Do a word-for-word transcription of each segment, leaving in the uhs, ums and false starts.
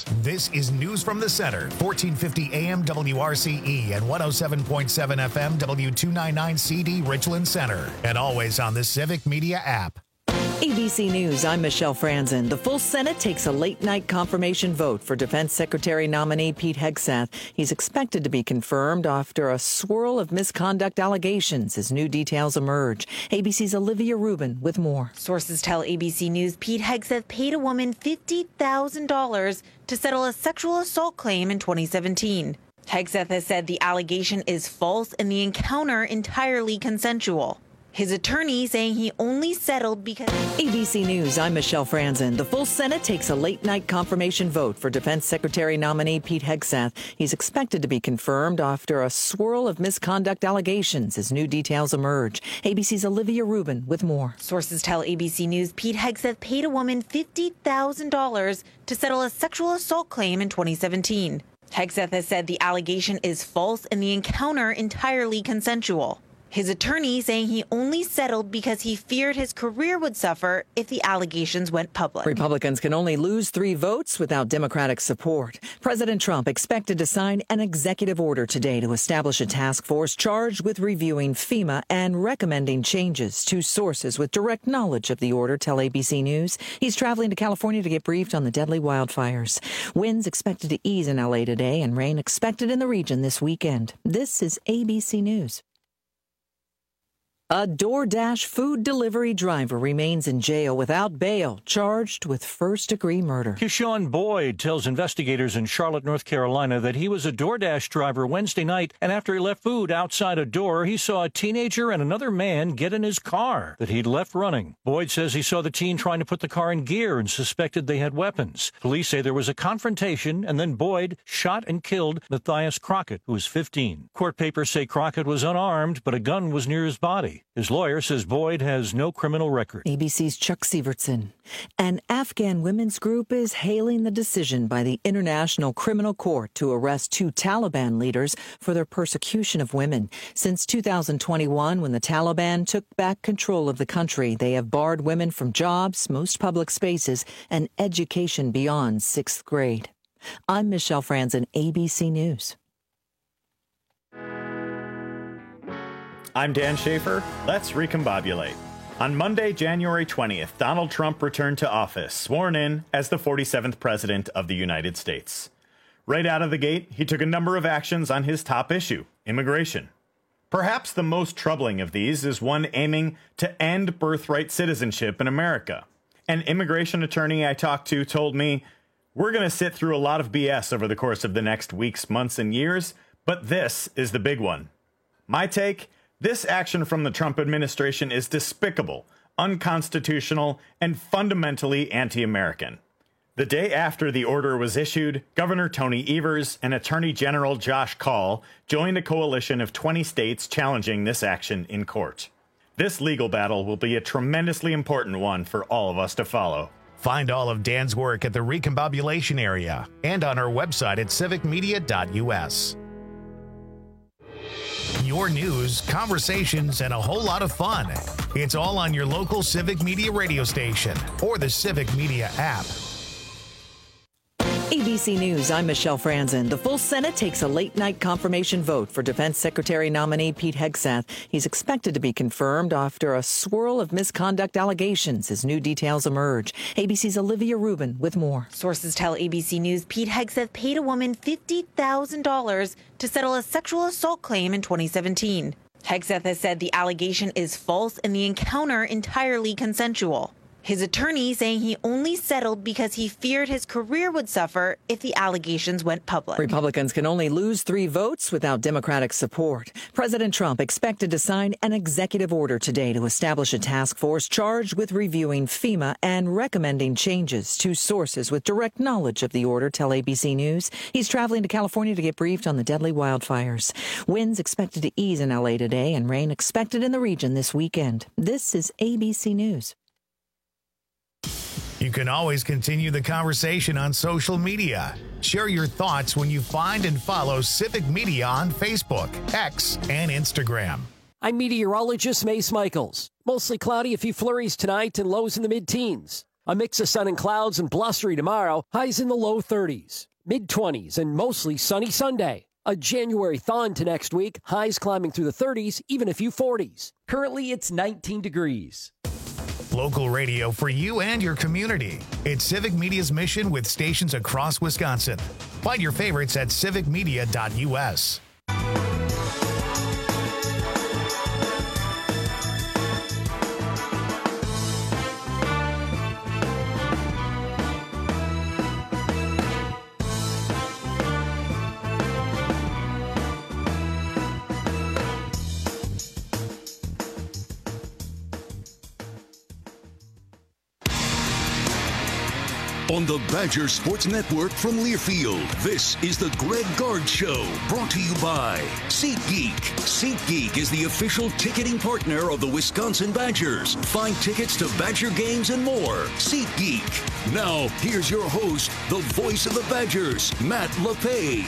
This is News from the Center, fourteen fifty A M W R C E and one oh seven point seven F M W two ninety-nine C D Richland Center. And always on the Civic Media app. A B C News, I'm Michelle Franzen. The full Senate takes a late-night confirmation vote for Defense Secretary nominee Pete Hegseth. He's expected to be confirmed after a swirl of misconduct allegations as new details emerge. A B C's Olivia Rubin with more. Sources tell A B C News Pete Hegseth paid a woman fifty thousand dollars to settle a sexual assault claim in twenty seventeen. Hegseth has said the allegation is false and the encounter entirely consensual. His attorney saying he only settled because... A B C News, I'm Michelle Franzen. The full Senate takes a late-night confirmation vote for Defense Secretary nominee Pete Hegseth. He's expected to be confirmed after a swirl of misconduct allegations as new details emerge. A B C's Olivia Rubin with more. Sources tell A B C News Pete Hegseth paid a woman fifty thousand dollars to settle a sexual assault claim in twenty seventeen. Hegseth has said the allegation is false and the encounter entirely consensual. His attorney saying he only settled because he feared his career would suffer if the allegations went public. Republicans can only lose three votes without Democratic support. President Trump expected to sign an executive order today to establish a task force charged with reviewing FEMA and recommending changes to sources with direct knowledge of the order, tell A B C News. He's traveling to California to get briefed on the deadly wildfires. Winds expected to ease in L A today and rain expected in the region this weekend. This is A B C News. A DoorDash food delivery driver remains in jail without bail, charged with first-degree murder. Keyshawn Boyd tells investigators in Charlotte, North Carolina, that he was a DoorDash driver Wednesday night, and after he left food outside a door, he saw a teenager and another man get in his car that he'd left running. Boyd says he saw the teen trying to put the car in gear and suspected they had weapons. Police say there was a confrontation, and then Boyd shot and killed Matthias Crockett, who was fifteen. Court papers say Crockett was unarmed, but a gun was near his body. His lawyer says Boyd has no criminal record. A B C's Chuck Sievertson. An Afghan women's group is hailing the decision by the International Criminal Court to arrest two Taliban leaders for their persecution of women. Since two thousand twenty-one, when the Taliban took back control of the country, they have barred women from jobs, most public spaces, and education beyond sixth grade. I'm Michelle Franzen, A B C News. I'm Dan Schaefer. Let's recombobulate. On Monday, January twentieth, Donald Trump returned to office, sworn in as the forty-seventh president of the United States. Right out of the gate, he took a number of actions on his top issue, immigration. Perhaps the most troubling of these is one aiming to end birthright citizenship in America. An immigration attorney I talked to told me, "We're going to sit through a lot of B S over the course of the next weeks, months, and years, but this is the big one." My take? This action from the Trump administration is despicable, unconstitutional, and fundamentally anti-American. The day after the order was issued, Governor Tony Evers and Attorney General Josh Kaul joined a coalition of twenty states challenging this action in court. This legal battle will be a tremendously important one for all of us to follow. Find all of Dan's work at the Recombobulation area and on our website at civic media dot U S. Your news, conversations, and a whole lot of fun. It's all on your local Civic Media radio station or the Civic Media app. A B C News, I'm Michelle Franzen. The full Senate takes a late-night confirmation vote for Defense Secretary nominee Pete Hegseth. He's expected to be confirmed after a swirl of misconduct allegations as new details emerge. A B C's Olivia Rubin with more. Sources tell A B C News Pete Hegseth paid a woman fifty thousand dollars to settle a sexual assault claim in twenty seventeen. Hegseth has said the allegation is false and the encounter entirely consensual. His attorney saying he only settled because he feared his career would suffer if the allegations went public. Republicans can only lose three votes without Democratic support. President Trump expected to sign an executive order today to establish a task force charged with reviewing FEMA and recommending changes to sources with direct knowledge of the order, tell A B C News. He's traveling to California to get briefed on the deadly wildfires. Winds expected to ease in L A today and rain expected in the region this weekend. This is A B C News. You can always continue the conversation on social media. Share your thoughts when you find and follow Civic Media on Facebook, X, and Instagram. I'm meteorologist Mace Michaels. Mostly cloudy, a few flurries tonight and lows in the mid-teens. A mix of sun and clouds and blustery tomorrow, highs in the low thirties. Mid-twenties and mostly sunny Sunday. A January thaw into next week, highs climbing through the thirties, even a few forties. Currently, it's nineteen degrees. Local radio for you and your community. It's Civic Media's mission with stations across Wisconsin. Find your favorites at civic media dot u s. On the Badger Sports Network from Learfield, this is the Greg Gard Show, brought to you by SeatGeek. SeatGeek is the official ticketing partner of the Wisconsin Badgers. Find tickets to Badger games and more. SeatGeek. Now, here's your host, the voice of the Badgers, Matt LePay.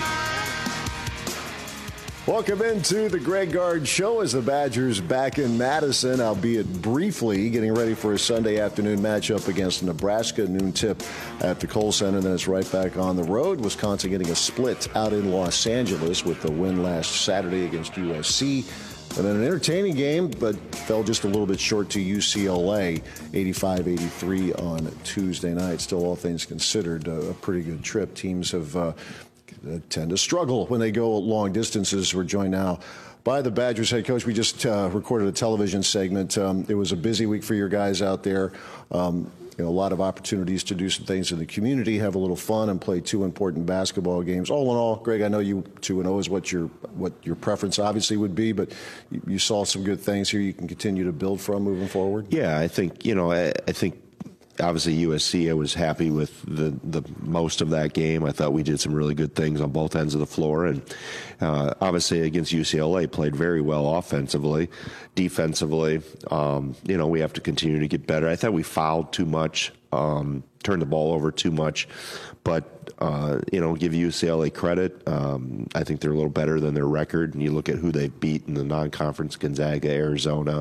Welcome into the Greg Gard Show as the Badgers back in Madison, albeit briefly, getting ready for a Sunday afternoon matchup against Nebraska, noon tip at the Kohl Center. Then it's right back on the road. Wisconsin getting a split out in Los Angeles with the win last Saturday against U S C. And then an entertaining game, but fell just a little bit short to U C L A, eighty-five eighty-three on Tuesday night. Still, all things considered, a pretty good trip. Teams have uh, tend to struggle when they go long distances. We're joined now by the Badgers head coach. We just uh, recorded a television segment. Um, it was a busy week for your guys out there. Um, you know, a lot of opportunities to do some things in the community, have a little fun, and play two important basketball games. All in all, Greg, I know you two and oh is what your what your preference obviously would be, but you, you saw some good things here you can continue to build from moving forward. Yeah, I think you know, I, I think. Obviously, U S C, I was happy with the, the most of that game. I thought we did some really good things on both ends of the floor. And uh, obviously, against U C L A, played very well offensively. Defensively, um, you know, we have to continue to get better. I thought we fouled too much, um, turned the ball over too much. But, uh, you know, give U C L A credit. Um, I think they're a little better than their record. And you look at who they've beat in the non-conference, Gonzaga, Arizona,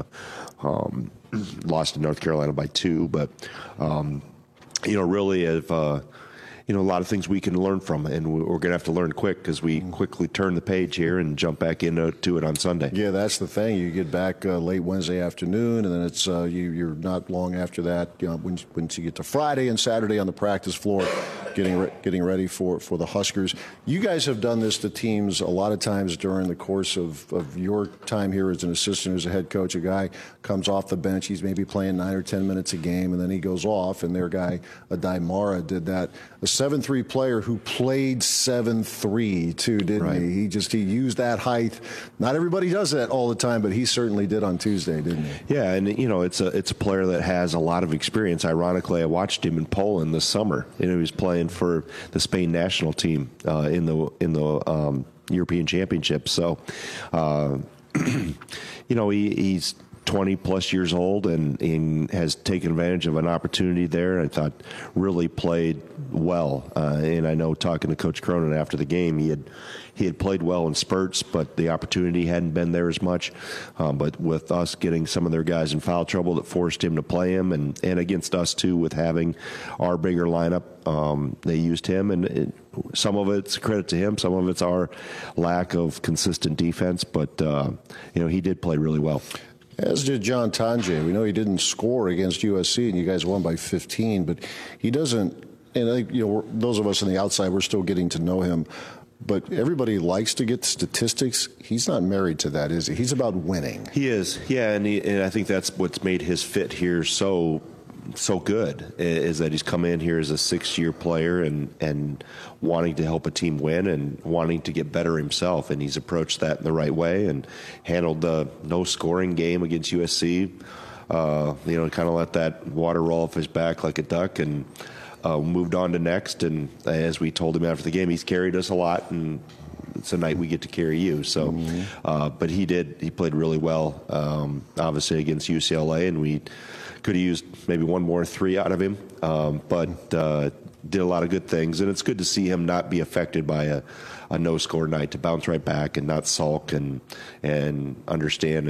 um, lost to North Carolina by two, but, um, you know, really, if, uh, you know, a lot of things we can learn from, and we're going to have to learn quick because we quickly turn the page here and jump back into to it on Sunday. Yeah, that's the thing. You get back uh, late Wednesday afternoon, and then it's uh, you, you're not long after that. You know, when, once you get to Friday and Saturday on the practice floor, getting re- getting ready for, for the Huskers. You guys have done this to teams a lot of times during the course of, of your time here as an assistant, as a head coach. A guy comes off the bench, he's maybe playing nine or ten minutes a game, and then he goes off, and their guy, Adai Mara, did that. A seven three player who played seven three, too, didn't right. he? He just he used that height. Not everybody does that all the time, but he certainly did on Tuesday, didn't he? Yeah, and, you know, it's a it's a player that has a lot of experience. Ironically, I watched him in Poland this summer. You know, he was playing for the Spain national team uh, in the in the um, European Championship. So, uh, you know, he, he's twenty plus years old and, and has taken advantage of an opportunity there. I thought really played well. Uh, and I know talking to Coach Cronin after the game, he had he had played well in spurts, but the opportunity hadn't been there as much. Um, but with us getting some of their guys in foul trouble, that forced him to play him, and, and against us too with having our bigger lineup, um, they used him. And it, some of it's credit to him, some of it's our lack of consistent defense. But uh, you know, he did play really well. As did John Tonje. We know he didn't score against U S C, and you guys won by fifteen, but he doesn't, and I think, you know, those of us on the outside, we're still getting to know him, but everybody likes to get statistics. He's not married to that, is he? He's about winning. He is, yeah, and, he, and I think that's what's made his fit here so so good, is that he's come in here as a six-year player and, and wanting to help a team win and wanting to get better himself, and he's approached that in the right way and handled the no-scoring game against U S C, uh, you know, kind of let that water roll off his back like a duck, and uh, moved on to next. And as we told him after the game, he's carried us a lot, and it's a night we get to carry you. So, mm-hmm. uh, but he did, he played really well, um, obviously against U C L A, and we could have used maybe one more three out of him, um, but uh, did a lot of good things. And it's good to see him not be affected by a, a no-score night, to bounce right back and not sulk, and and understand it's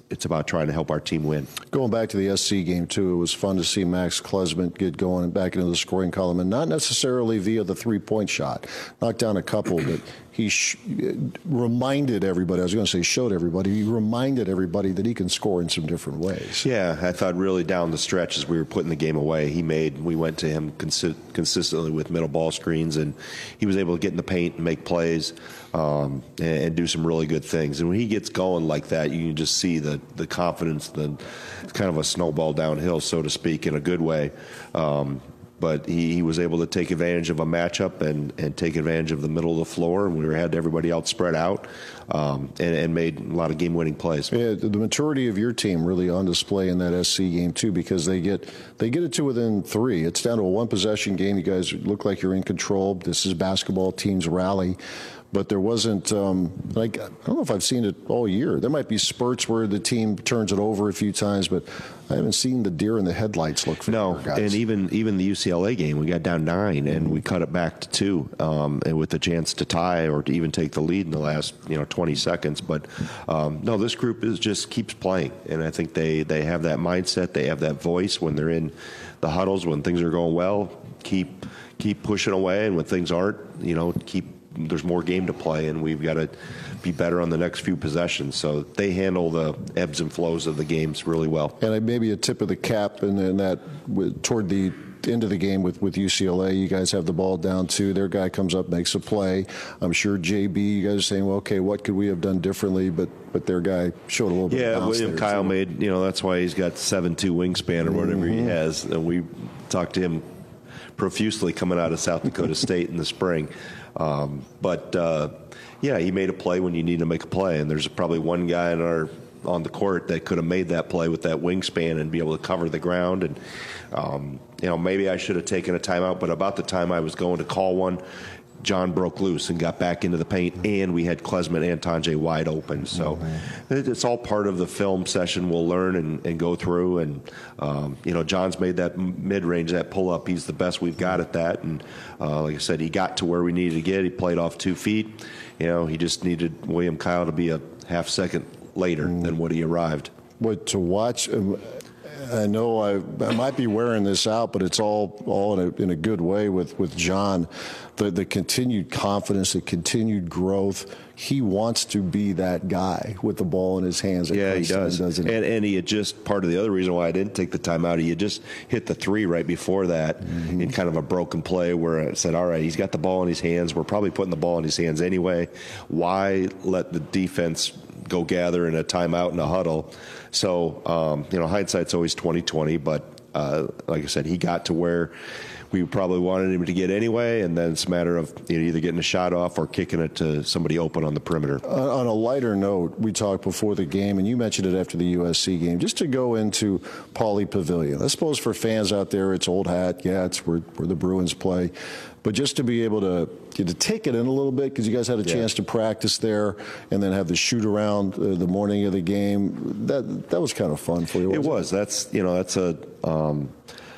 it's about trying to help our team win. Going back to the S C game, too, it was fun to see Max Klesmit get going back into the scoring column, and not necessarily via the three-point shot. Knocked down a couple, but he sh- reminded everybody, I was going to say showed everybody, he reminded everybody that he can score in some different ways. Yeah, I thought really down the stretch as we were putting the game away, he made, we went to him consi- consistently with middle ball screens, and he was able to get in the paint and make plays um, and, and do some really good things. And when he gets going like that, you can just see the, the confidence, the kind of a snowball downhill, so to speak, in a good way. Um, But he, he was able to take advantage of a matchup and, and take advantage of the middle of the floor, and we had everybody else spread out um, and, and made a lot of game-winning plays. Yeah, the maturity of your team really on display in that S C game too, because they get they get it to within three. It's down to a one-possession game. You guys look like you're in control. This is basketball. Teams rally. But there wasn't, um, like, I don't know if I've seen it all year. There might be spurts where the team turns it over a few times, but I haven't seen the deer in the headlights look for no, guys. And even even the U C L A game, we got down nine, and we cut it back to two, um, and with a chance to tie or to even take the lead in the last, you know, twenty seconds. But, um, no, this group is just keeps playing, and I think they, they have that mindset. They have that voice when they're in the huddles, when things are going well, keep keep pushing away, and when things aren't, you know, keep there's more game to play, and we've got to be better on the next few possessions. So they handle the ebbs and flows of the games really well. And maybe a tip of the cap in, in that with, toward the end of the game with, with U C L A, you guys have the ball down two. Their guy comes up, makes a play. I'm sure J B, you guys are saying, well, okay, what could we have done differently? But but their guy showed a little bit yeah, of bounce William there, Kyle so. made, you know, that's why he's got seven two wingspan or whatever mm-hmm. he has. And we talked to him profusely coming out of South Dakota State in the spring. Um, but, uh, yeah, he made a play when you need to make a play, and there's probably one guy in our on the court that could have made that play with that wingspan and be able to cover the ground. And, um, you know, maybe I should have taken a timeout, but about the time I was going to call one, John broke loose and got back into the paint, and we had Klesmit and Tonje wide open. So mm-hmm. it's all part of the film session we'll learn and, and go through. And, um, you know, John's made that mid-range, that pull-up. He's the best we've got at that. And, uh, like I said, he got to where we needed to get. He played off two feet. You know, he just needed William Kyle to be a half second later mm. than what he arrived. But to watch... Um, I know I, I might be wearing this out, but it's all all in a, in a good way with, with John. The the continued confidence, the continued growth. He wants to be that guy with the ball in his hands. Yeah, he does. Doesn't he? And, and he had just, part of the other reason why I didn't take the timeout, he had just hit the three right before that mm-hmm. in kind of a broken play where I said, all right, he's got the ball in his hands. We're probably putting the ball in his hands anyway. Why let the defense go gather in a timeout in a huddle? So, um, you know, hindsight's always twenty twenty, but uh, like I said, he got to where we probably wanted him to get anyway, and then it's a matter of you know, either getting a shot off or kicking it to somebody open on the perimeter. Uh, on a lighter note, we talked before the game, and you mentioned it after the U S C game, just to go into Pauley Pavilion. I suppose for fans out there, it's old hat. Yeah, it's where, where the Bruins play. But just to be able to to take it in a little bit, because you guys had a yeah. chance to practice there and then have the shoot around uh, the morning of the game, that that was kind of fun for you. It was. It? That's you know that's a um,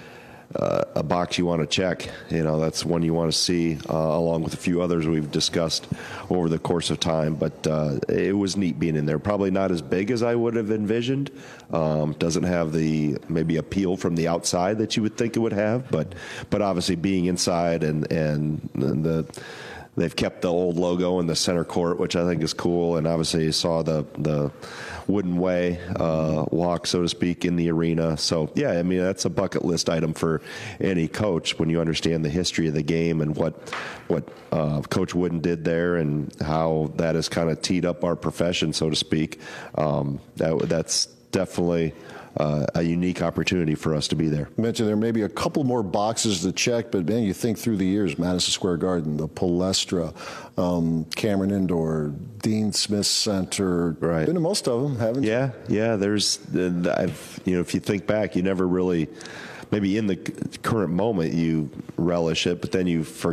uh, a box you want to check. You know that's one you want to see, uh, along with a few others we've discussed over the course of time. But uh, it was neat being in there. Probably not as big as I would have envisioned. Um, doesn't have the maybe appeal from the outside that you would think it would have, but but obviously being inside and and, and the they've kept the old logo in the center court, which I think is cool, and obviously you saw the the wooden way uh, walk, so to speak, in the arena. So yeah, I mean that's a bucket list item for any coach when you understand the history of the game and what what uh, Coach Wooden did there and how that has kind of teed up our profession, so to speak. Um, that that's definitely uh, a unique opportunity for us to be there. You mentioned there may be a couple more boxes to check, but man, you think through the years, Madison Square Garden, the Palestra, um, Cameron Indoor, Dean Smith Center, right? Been to most of them, haven't you? Yeah, yeah. There's, I've, you know, if you think back, you never really, maybe in the current moment you relish it, but then you forget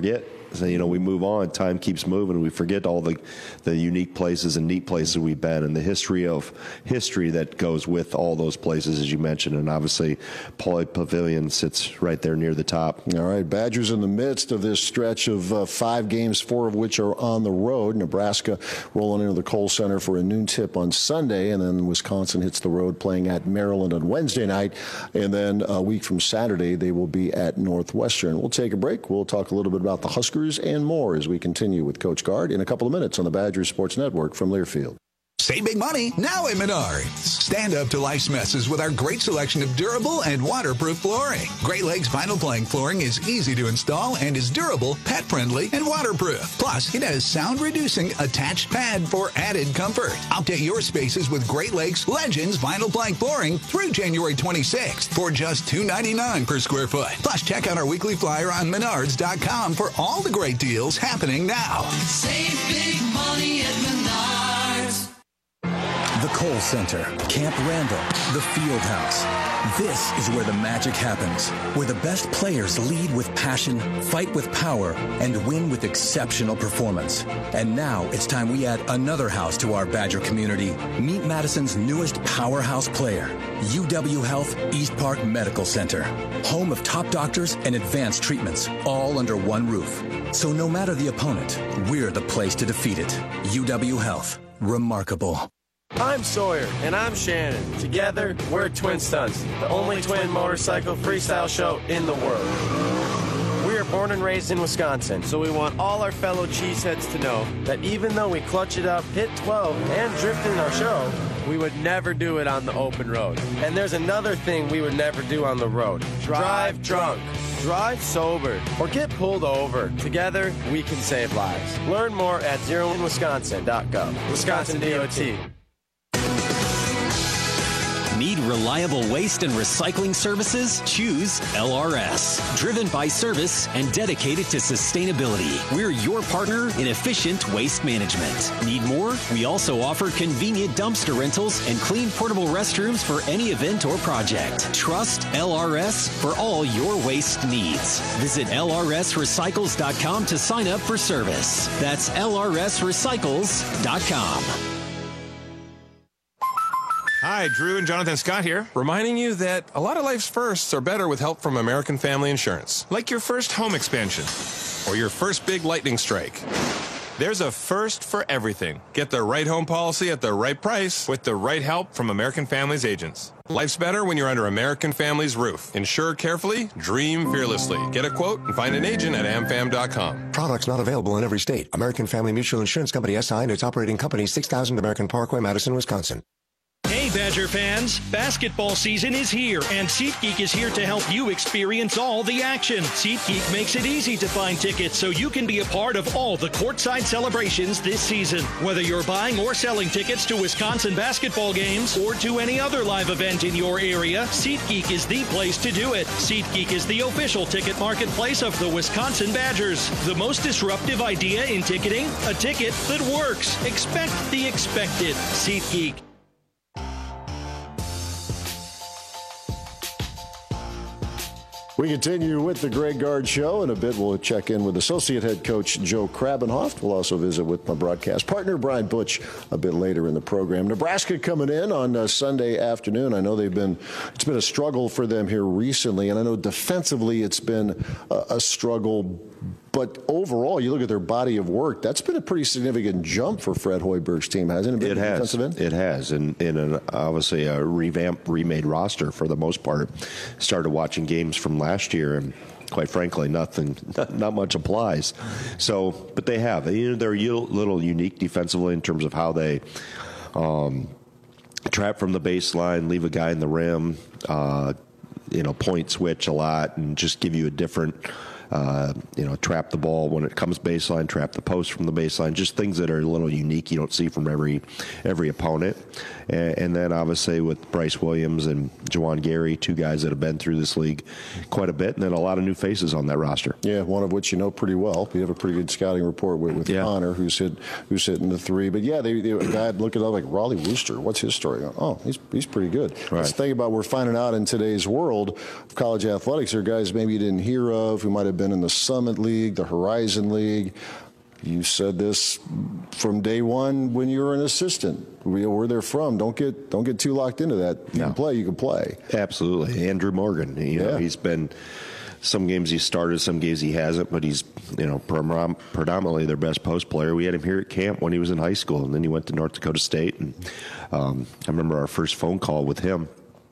So, you know, we move on. Time keeps moving. We forget all the, the unique places and neat places we've been, and the history of history that goes with all those places, as you mentioned. And obviously, Pauley Pavilion sits right there near the top. All right, Badgers in the midst of this stretch of uh, five games, four of which are on the road. Nebraska rolling into the Kohl Center for a noon tip on Sunday, and then Wisconsin hits the road playing at Maryland on Wednesday night. And then a week from Saturday, they will be at Northwestern. We'll take a break. We'll talk a little bit about the Huskers and more as we continue with Coach Gard in a couple of minutes on the Badgers Sports Network from Learfield. Save big money now at Menards. Stand up to life's messes with our great selection of durable and waterproof flooring. Great Lakes Vinyl Plank flooring is easy to install and is durable, pet-friendly, and waterproof. Plus, it has sound-reducing attached pad for added comfort. Update your spaces with Great Lakes Legends Vinyl Plank flooring through January twenty-sixth for just two ninety-nine per square foot. Plus, check out our weekly flyer on menards dot com for all the great deals happening now. Save big money at Menards. The Kohl Center, Camp Randall, the Field House. This is where the magic happens, where the best players lead with passion, fight with power, and win with exceptional performance. And now it's time we add another house to our Badger community. Meet Madison's newest powerhouse player, U W Health East Park Medical Center, home of top doctors and advanced treatments, all under one roof. So no matter the opponent, we're the place to defeat it. U W Health. Remarkable. I'm Sawyer. And I'm Shannon. Together, we're Twin Stunts, the only twin motorcycle freestyle show in the world. We are born and raised in Wisconsin, so we want all our fellow cheeseheads to know that even though we clutch it up, hit twelve, and drift in our show, we would never do it on the open road. And there's another thing we would never do on the road. Drive drunk. Drive sober or get pulled over. Together, we can save lives. Learn more at zero in wisconsin dot gov. Wisconsin D O T. Need reliable waste and recycling services? Choose L R S. Driven by service and dedicated to sustainability. We're your partner in efficient waste management. Need more? We also offer convenient dumpster rentals and clean portable restrooms for any event or project. Trust L R S for all your waste needs. Visit L R S recycles dot com to sign up for service. That's L R S recycles dot com. Hi, Drew and Jonathan Scott here, reminding you that a lot of life's firsts are better with help from American Family Insurance. Like your first home expansion or your first big lightning strike. There's a first for everything. Get the right home policy at the right price with the right help from American Family's agents. Life's better when you're under American Family's roof. Insure carefully, dream fearlessly. Get a quote and find an agent at A M fam dot com. Products not available in every state. American Family Mutual Insurance Company S I and its operating company, six thousand American Parkway, Madison, Wisconsin. Hey, Badger fans, basketball season is here, and SeatGeek is here to help you experience all the action. SeatGeek makes it easy to find tickets so you can be a part of all the courtside celebrations this season. Whether you're buying or selling tickets to Wisconsin basketball games or to any other live event in your area, SeatGeek is the place to do it. SeatGeek is the official ticket marketplace of the Wisconsin Badgers. The most disruptive idea in ticketing? A ticket that works. Expect the expected. SeatGeek. We continue with the Greg Gard Show. In a bit, we'll check in with Associate Head Coach Joe Krabenhoft. We'll also visit with my broadcast partner, Brian Butch, a bit later in the program. Nebraska coming in on uh, Sunday afternoon. I know they've been, it's been a struggle for them here recently, and I know defensively it's been a, a struggle. But overall, you look at their body of work, that's been a pretty significant jump for Fred Hoiberg's team, hasn't it? It has. It has. And in an obviously a revamped, remade roster for the most part. Started watching games from last year, and quite frankly, nothing, not, not much applies. So, but they have. You know, they're a little unique defensively in terms of how they um, trap from the baseline, leave a guy in the rim, uh, you know, point switch a lot, and just give you a different. Uh, you know, trap the ball when it comes baseline, trap the post from the baseline, just things that are a little unique you don't see from every every opponent. And, and then obviously with Bryce Williams and Juwan Gary, two guys that have been through this league quite a bit, and then a lot of new faces on that roster. Yeah, one of which you know pretty well. We have a pretty good scouting report with, with yeah. Connor, who's hit who's hitting the three. But yeah, they, they a guy looking up like Raleigh Wooster. What's his story? Oh, he's he's pretty good. Right. That's the thing about we're finding out in today's world of college athletics. There are guys maybe you didn't hear of who might have have been in the Summit League, the Horizon League. You said this from day one when you were an assistant. Where they're from, don't get don't get too locked into that. You no. can play, you can play. Absolutely. Andrew Morgan, you know, yeah. he's been some games he started, some games he hasn't, but he's, you know, predominantly their best post player. We had him here at camp when he was in high school, and then he went to North Dakota State. And um, I remember our first phone call with him.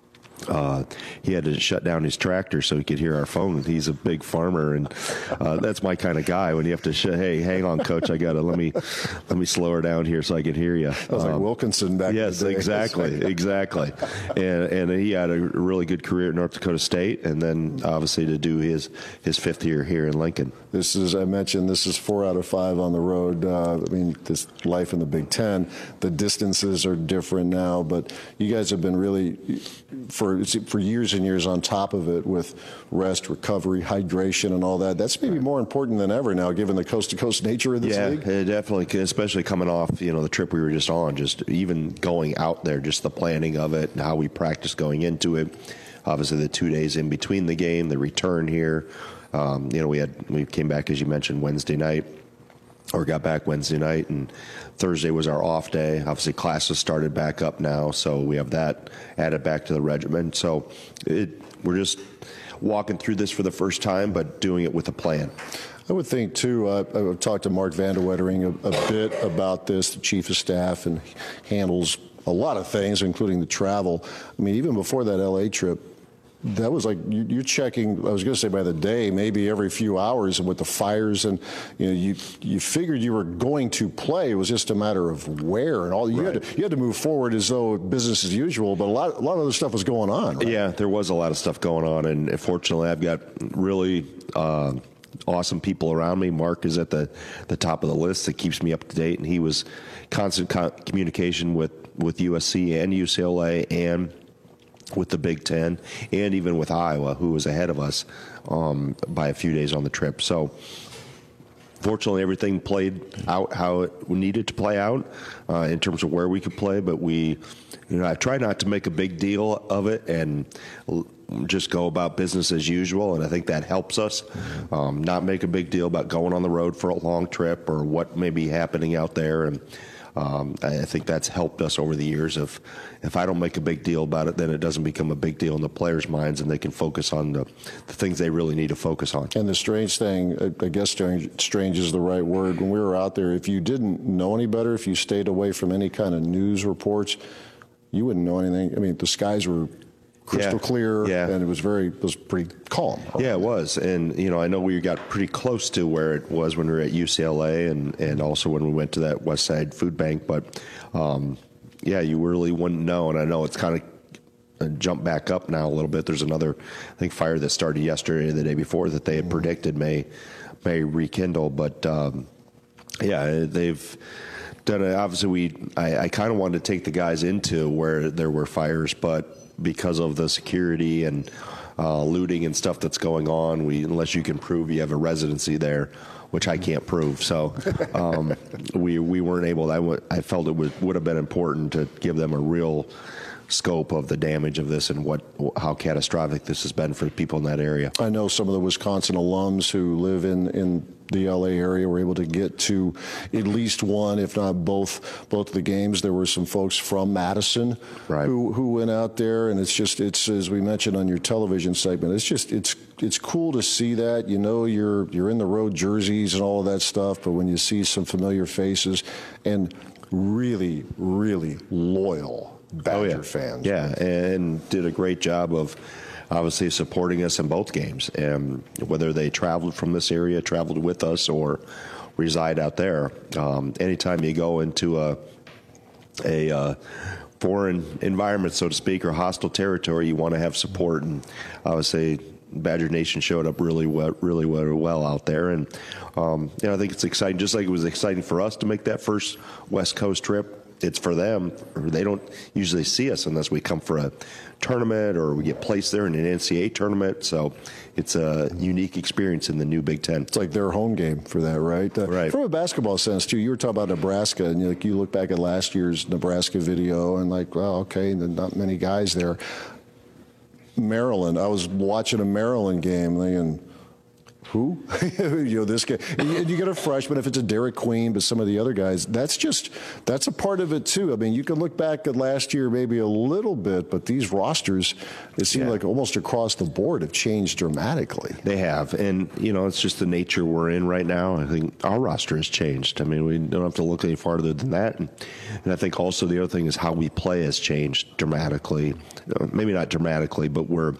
Uh, he had to shut down his tractor so he could hear our phone. He's a big farmer, and uh, that's my kind of guy. When you have to, sh- hey, hang on, coach, I gotta let me let me slow her down here so I can hear you. That was um, like Wilkinson back. Yes, in the day. exactly, exactly. And and he had a really good career at North Dakota State, and then obviously to do his his fifth year here in Lincoln. This is, I mentioned, this is four out of five on the road. Uh, I mean, this life in the Big Ten. The distances are different now, but you guys have been really for. for years and years on top of it with rest, recovery, hydration, and all that. That's maybe more important than ever now, given the coast-to-coast nature of this yeah, league. Yeah, definitely, especially coming off, you know, the trip we were just on, just even going out there, just the planning of it and how we practiced going into it. Obviously, the two days in between the game, the return here. Um, you know, we had we came back, as you mentioned, Wednesday night. Or got back Wednesday night, and Thursday was our off day. Obviously, classes started back up now, so we have that added back to the regiment. So it, we're just walking through this for the first time, but doing it with a plan. I would think, too, uh, I've talked to Mark Van Der Wettering a, a bit about this, the chief of staff, and handles a lot of things, including the travel. I mean, even before that L A trip, that was like you're checking, I was going to say by the day, maybe every few hours with the fires, and you know you you figured you were going to play. It was just a matter of where and all. You right. had to you had to move forward as though business as usual, but a lot a lot of other stuff was going on. Right? Yeah, there was a lot of stuff going on, and fortunately, I've got really uh, awesome people around me. Mark is at the the top of the list that keeps me up to date, and he was constant co- communication with with U S C and U C L A and with the Big Ten, and even with Iowa, who was ahead of us um, by a few days on the trip. So fortunately, everything played out how it needed to play out uh, in terms of where we could play. But we, you know, I try not to make a big deal of it and l- just go about business as usual, and I think that helps us um, not make a big deal about going on the road for a long trip or what may be happening out there. And Um, I think that's helped us over the years. Of if I don't make a big deal about it, then it doesn't become a big deal in the players' minds, and they can focus on the, the things they really need to focus on. And the strange thing, I guess strange, strange is the right word, when we were out there, if you didn't know any better, if you stayed away from any kind of news reports, you wouldn't know anything. I mean, the skies were crystal yeah. clear, yeah. and it was very, it was pretty calm. Yeah, it was. And, you know, I know we got pretty close to where it was when we were at U C L A and, and also when we went to that West Side Food Bank. But, um, yeah, you really wouldn't know. And I know it's kind of jumped back up now a little bit. There's another, I think, fire that started yesterday or the day before that they had mm-hmm. predicted may, may rekindle. But, um, yeah, they've done it. Obviously, we I, I kind of wanted to take the guys into where there were fires, but because of the security and uh, looting and stuff that's going on, we unless you can prove you have a residency there, which I can't prove, so um, we we weren't able. I, w- I felt it would would have been important to give them a real scope of the damage of this and what how catastrophic this has been for people in that area. I know some of the Wisconsin alums who live in in the L A area were able to get to at least one, if not both, both of the games. There were some folks from Madison right. who who went out there, and it's just it's as we mentioned on your television segment. It's just it's it's cool to see that. You know, you're you're in the road jerseys and all of that stuff, but when you see some familiar faces and really really loyal Badger oh, yeah. fans, yeah, and did a great job of obviously supporting us in both games, and whether they traveled from this area, traveled with us, or reside out there. Um, anytime you go into a a uh, foreign environment, so to speak, or hostile territory, you want to have support, and obviously Badger Nation showed up really well, really well out there, and um, you know, I think it's exciting, just like it was exciting for us to make that first West Coast trip. It's for them. They don't usually see us unless we come for a tournament or we get placed there in an N C A A tournament. So it's a unique experience in the new Big Ten. It's like their home game for that, right? Uh, right. From a basketball sense, too, you were talking about Nebraska, and you, like, you look back at last year's Nebraska video and like, well, okay, not many guys there. Maryland, I was watching a Maryland game thinking, who? you know, this guy. And you, and you get a freshman if it's a Derek Queen, but some of the other guys, that's just, that's a part of it too. I mean, you can look back at last year maybe a little bit, but these rosters, it seemed yeah. like almost across the board have changed dramatically. They have. And, you know, it's just the nature we're in right now. I think our roster has changed. I mean, we don't have to look any farther than that. And, and I think also the other thing is how we play has changed dramatically. Uh, maybe not dramatically, but we're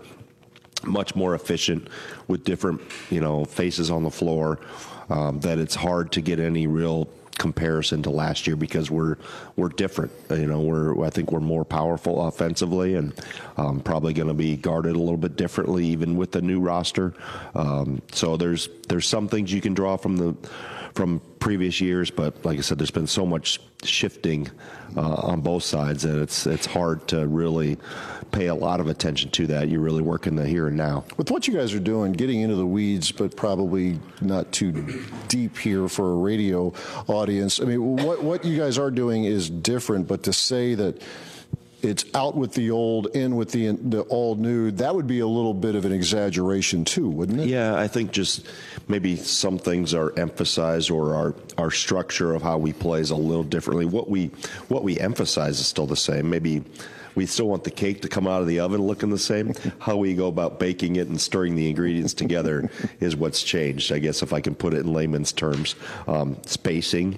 much more efficient with different, you know, faces on the floor, um, that it's hard to get any real comparison to last year because we're we're different. You know, we're I think we're more powerful offensively and um, probably going to be guarded a little bit differently even with the new roster. Um, so there's there's some things you can draw from the from previous years, but like I said, there's been so much shifting uh, on both sides that it's it's hard to really pay a lot of attention to that. You really work in the here and now. With what you guys are doing, getting into the weeds, but probably not too deep here for a radio audience. I mean, what what you guys are doing is different, but to say that it's out with the old, in with the the all new, that would be a little bit of an exaggeration too, wouldn't it? Yeah, I think just maybe some things are emphasized or our our structure of how we play is a little differently. What we what we emphasize is still the same. Maybe we still want the cake to come out of the oven looking the same. How we go about baking it and stirring the ingredients together is what's changed, I guess, if I can put it in layman's terms. Um, spacing,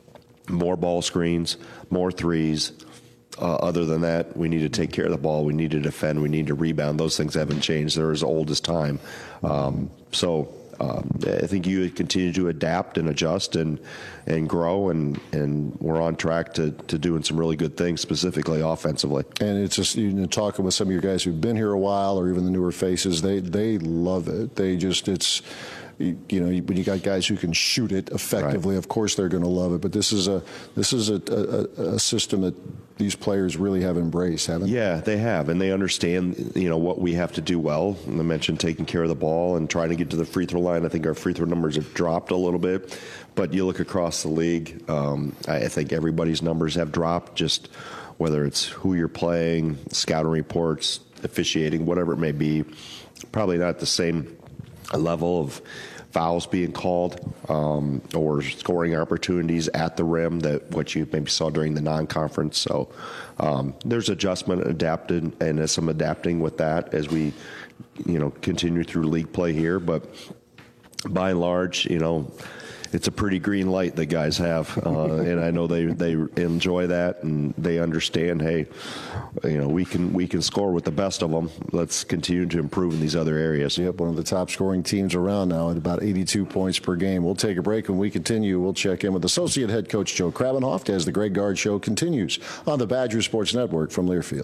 more ball screens, more threes. Uh, other than that, we need to take care of the ball. We need to defend. We need to rebound. Those things haven't changed. They're as old as time. Um, so um, I think you continue to adapt and adjust and and grow, and, and we're on track to, to doing some really good things, specifically offensively. And it's just, you know, talking with some of your guys who've been here a while or even the newer faces, they, they love it. They just, it's... You know, when you got guys who can shoot it effectively, right. Of course they're going to love it. But this is a this is a, a, a system that these players really have embraced, haven't they? Yeah, they have, and they understand, you know, what we have to do well. And I mentioned taking care of the ball and trying to get to the free throw line. I think our free throw numbers have dropped a little bit, but you look across the league, um, I think everybody's numbers have dropped. Just whether it's who you're playing, scouting reports, officiating, whatever it may be, probably not the same level of fouls being called um, or scoring opportunities at the rim that what you maybe saw during the non-conference. So um, there's adjustment, adapted, and some adapting with that as we, you know, continue through league play here. But by and large, you know, it's a pretty green light that guys have, uh, and I know they, they enjoy that and they understand. Hey, you know, we can we can score with the best of them. Let's continue to improve in these other areas. Yep, one of the top scoring teams around now at about eighty-two points per game. We'll take a break. When we continue, we'll check in with Associate Head Coach Joe Krabenhoft as the Greg Gard Show continues on the Badger Sports Network from Learfield.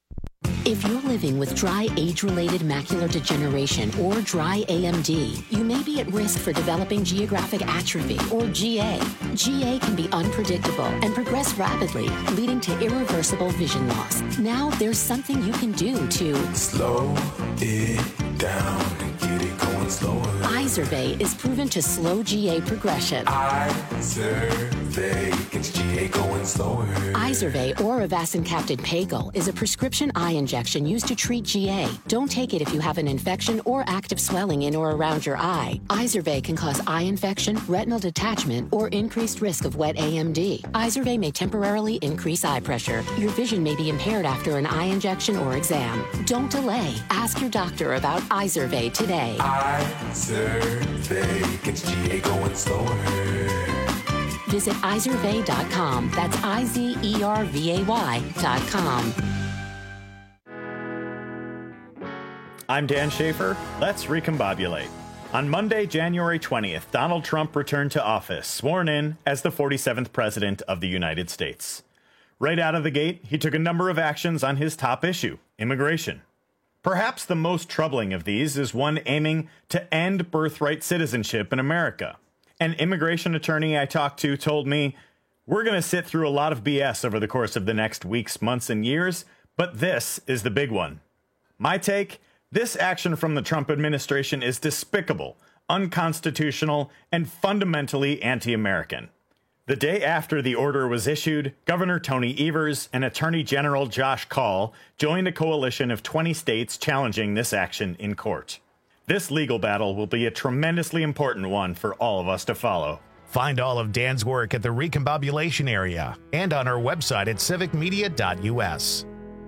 If you're living with dry age-related macular degeneration or dry A M D, you may be at risk for developing geographic atrophy or G A. G A can be unpredictable and progress rapidly, leading to irreversible vision loss. Now there's something you can do to slow it down and get it going slower. Izervay is proven to slow G A progression. Izervay gets G A going slower. Izervay or avacincaptad pagel is a prescription eye injection used to treat G A. Don't take it if you have an infection or active swelling in or around your eye. Izervay can cause eye infection, retinal detachment, or increased risk of wet A M D. Izervay may temporarily increase eye pressure. Your vision may be impaired after an eye injection or exam. Don't delay. Ask your doctor about Izervay today. Izervay gets G A going slower. Visit Izervay dot com. That's I Z E R V A Y dot com. I'm Dan Schaefer. Let's recombobulate. On Monday, January twentieth, Donald Trump returned to office, sworn in as the forty-seventh President of the United States. Right out of the gate, he took a number of actions on his top issue, immigration. Perhaps the most troubling of these is one aiming to end birthright citizenship in America. An immigration attorney I talked to told me, "We're going to sit through a lot of B S over the course of the next weeks, months, and years, but this is the big one." My take? This action from the Trump administration is despicable, unconstitutional, and fundamentally anti-American. The day after the order was issued, Governor Tony Evers and Attorney General Josh Kaul joined a coalition of twenty states challenging this action in court. This legal battle will be a tremendously important one for all of us to follow. Find all of Dan's work at the Recombobulation area and on our website at civic media dot u s.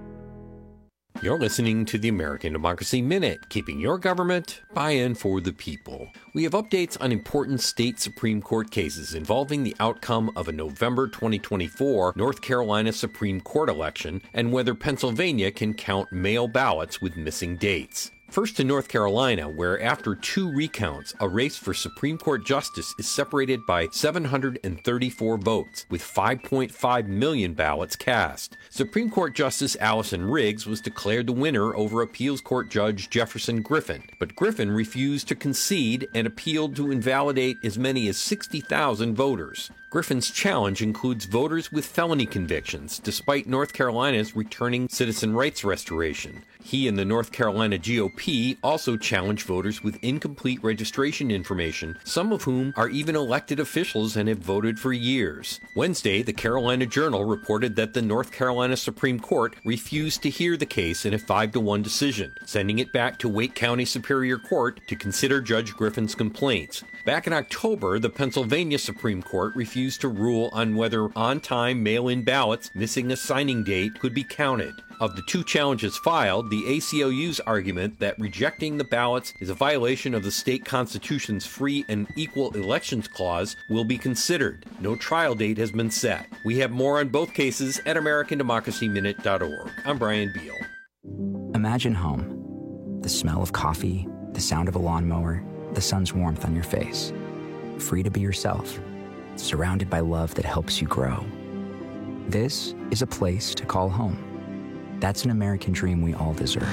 You're listening to the American Democracy Minute, keeping your government buy-in for the people. We have updates on important state Supreme Court cases involving the outcome of a November twenty twenty-four North Carolina Supreme Court election and whether Pennsylvania can count mail ballots with missing dates. First to North Carolina, where after two recounts, a race for Supreme Court justice is separated by seven hundred thirty-four votes, with five point five million ballots cast. Supreme Court Justice Allison Riggs was declared the winner over Appeals Court Judge Jefferson Griffin, but Griffin refused to concede and appealed to invalidate as many as sixty thousand voters. Griffin's challenge includes voters with felony convictions, despite North Carolina's returning citizen rights restoration. He and the North Carolina G O P also challenge voters with incomplete registration information, some of whom are even elected officials and have voted for years. Wednesday, the Carolina Journal reported that the North Carolina Supreme Court refused to hear the case in a five to one decision, sending it back to Wake County Superior Court to consider Judge Griffin's complaints. Back in October, the Pennsylvania Supreme Court refused to rule on whether on-time mail-in ballots missing a signing date could be counted. Of the two challenges filed, the A C L U's argument that rejecting the ballots is a violation of the state constitution's free and equal elections clause will be considered. No trial date has been set. We have more on both cases at american democracy minute dot org. I'm Brian Beal. Imagine home. The smell of coffee, the sound of a lawnmower, the sun's warmth on your face. Free to be yourself, surrounded by love that helps you grow. This is a place to call home. That's an American dream we all deserve.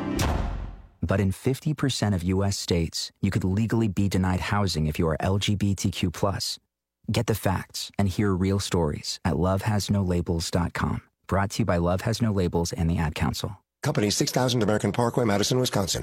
But in fifty percent of U S states, you could legally be denied housing if you are L G B T Q plus. Get the facts and hear real stories at love has no labels dot com. Brought to you by Love Has No Labels and the Ad Council. Company six thousand American Parkway, Madison, Wisconsin.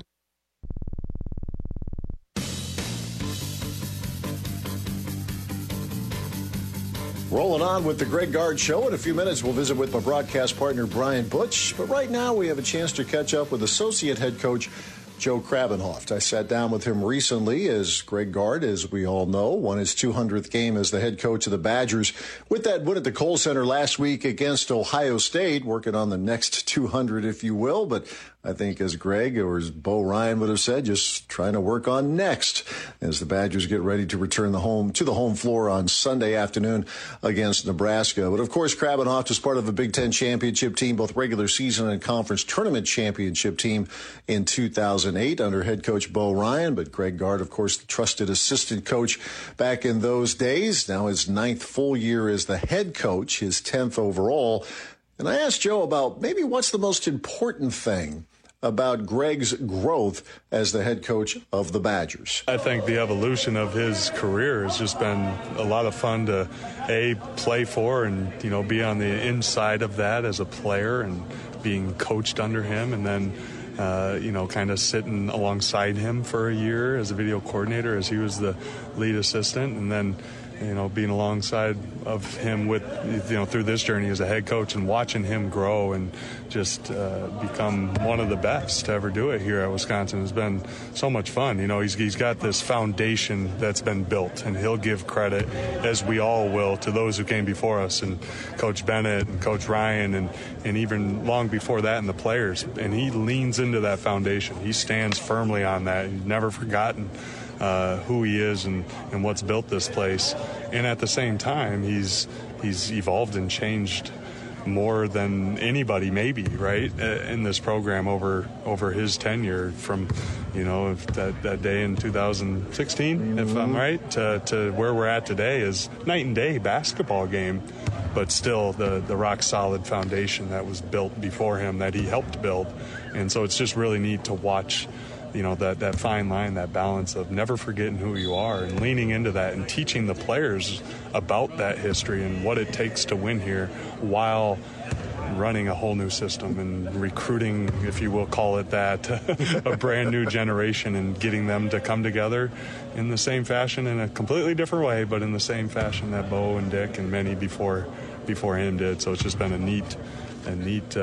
Rolling on with the Greg Gard Show. In a few minutes, we'll visit with my broadcast partner, Brian Butch. But right now, we have a chance to catch up with associate head coach Joe Krabbenhoft. I sat down with him recently as Greg Gard, as we all know, won his two hundredth game as the head coach of the Badgers with that win at the Kohl Center last week against Ohio State, working on the next two hundred, if you will. But I think as Greg or as Bo Ryan would have said, just trying to work on next as the Badgers get ready to return the home to the home floor on Sunday afternoon against Nebraska. But of course, Krabbenhoft was part of a Big Ten championship team, both regular season and conference tournament championship team in two thousand eight under head coach Bo Ryan. But Greg Gard, of course, the trusted assistant coach back in those days. Now his ninth full year as the head coach, his tenth overall. And I asked Joe about maybe what's the most important thing about Greg's growth as the head coach of the Badgers. I think the evolution of his career has just been a lot of fun to, A, play for and, you know, be on the inside of that as a player and being coached under him, and then, uh, you know, kind of sitting alongside him for a year as a video coordinator as he was the lead assistant, and then, you know, being alongside of him with, you know, through this journey as a head coach and watching him grow and just uh, become one of the best to ever do it here at Wisconsin has been so much fun. You know, he's he's got this foundation that's been built, and he'll give credit, as we all will, to those who came before us, and Coach Bennett and Coach Ryan, and, and even long before that, and the players. And he leans into that foundation. He stands firmly on that. He's never forgotten Uh, who he is and, and what's built this place. And at the same time, he's he's evolved and changed more than anybody, maybe, right, in this program over over his tenure, from, you know, that, that day in two thousand sixteen, mm-hmm. if I'm right, to, to where we're at today is night and day basketball game. But still the, the rock-solid foundation that was built before him that he helped build. And so it's just really neat to watch, you know, that, that fine line, that balance of never forgetting who you are and leaning into that and teaching the players about that history and what it takes to win here while running a whole new system and recruiting, if you will call it that, a brand new generation and getting them to come together in the same fashion, in a completely different way, but in the same fashion that Bo and Dick and many before before him did. So it's just been a neat, a neat uh,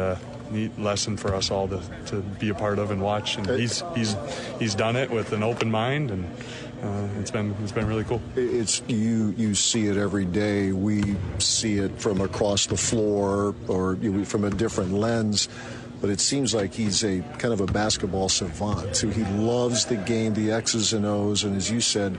neat lesson for us all to, to be a part of and watch. And he's he's he's done it with an open mind, and uh, it's been it's been really cool. It's you you see it every day. We see it from across the floor or you know, from a different lens. But it seems like he's a kind of a basketball savant. So he loves the game, the X's and O's, and as you said,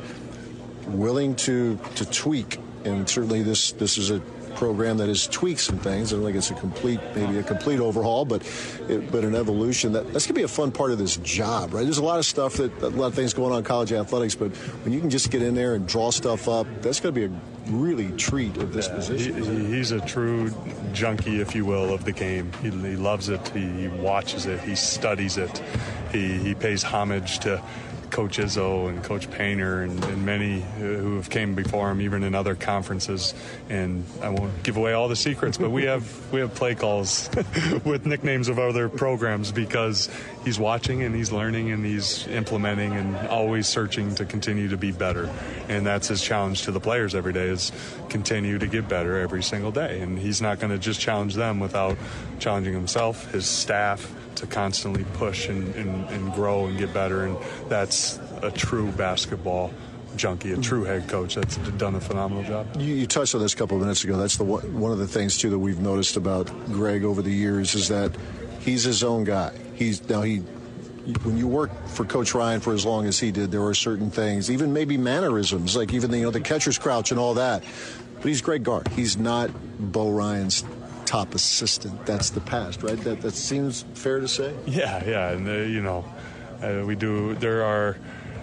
willing to to tweak. And certainly this this is a program that has tweaked some things. I don't think it's a complete, maybe a complete overhaul, but it, but an evolution. That, that's going to be a fun part of this job, right? There's a lot of stuff, that a lot of things going on in college athletics, but when you can just get in there and draw stuff up, that's going to be a really treat of this yeah, position. He, he's a true junkie, if you will, of the game. He, he loves it. He, he watches it. He studies it. He, he pays homage to Coach Izzo and Coach Painter and, and many who have came before him, even in other conferences. And I won't give away all the secrets, but we have we have play calls with nicknames of other programs because he's watching and he's learning and he's implementing and always searching to continue to be better. And that's his challenge to the players every day, is continue to get better every single day. And he's not going to just challenge them without challenging himself, his staff, to constantly push and, and, and grow and get better. And that's a true basketball junkie, a true head coach that's done a phenomenal job. You, you touched on this a couple of minutes ago. That's the one of the things, too, that we've noticed about Greg over the years is that he's his own guy. He's now he when you work for Coach Ryan for as long as he did, there were certain things, even maybe mannerisms, like even the, you know, the catcher's crouch and all that. But he's Greg Gard. He's not Bo Ryan's top assistant. That's the past, right? That that seems fair to say? Yeah, yeah. And, uh, you know, uh, we do, there are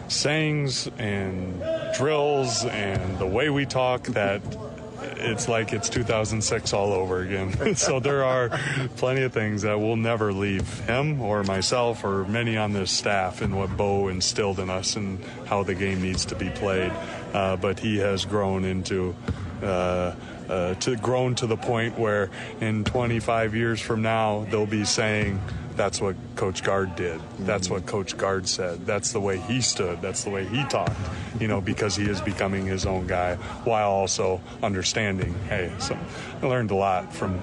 sayings and drills and the way we talk that it's like it's two thousand six all over again. So there are plenty of things that will never leave him or myself or many on this staff and what Bo instilled in us and how the game needs to be played. Uh, but he has grown into uh, uh, to grown to the point where in twenty-five years from now they'll be saying, that's what Coach Gard did. That's what Coach Gard said. That's the way he stood. That's the way he talked, you know, because he is becoming his own guy while also understanding, hey, so I learned a lot from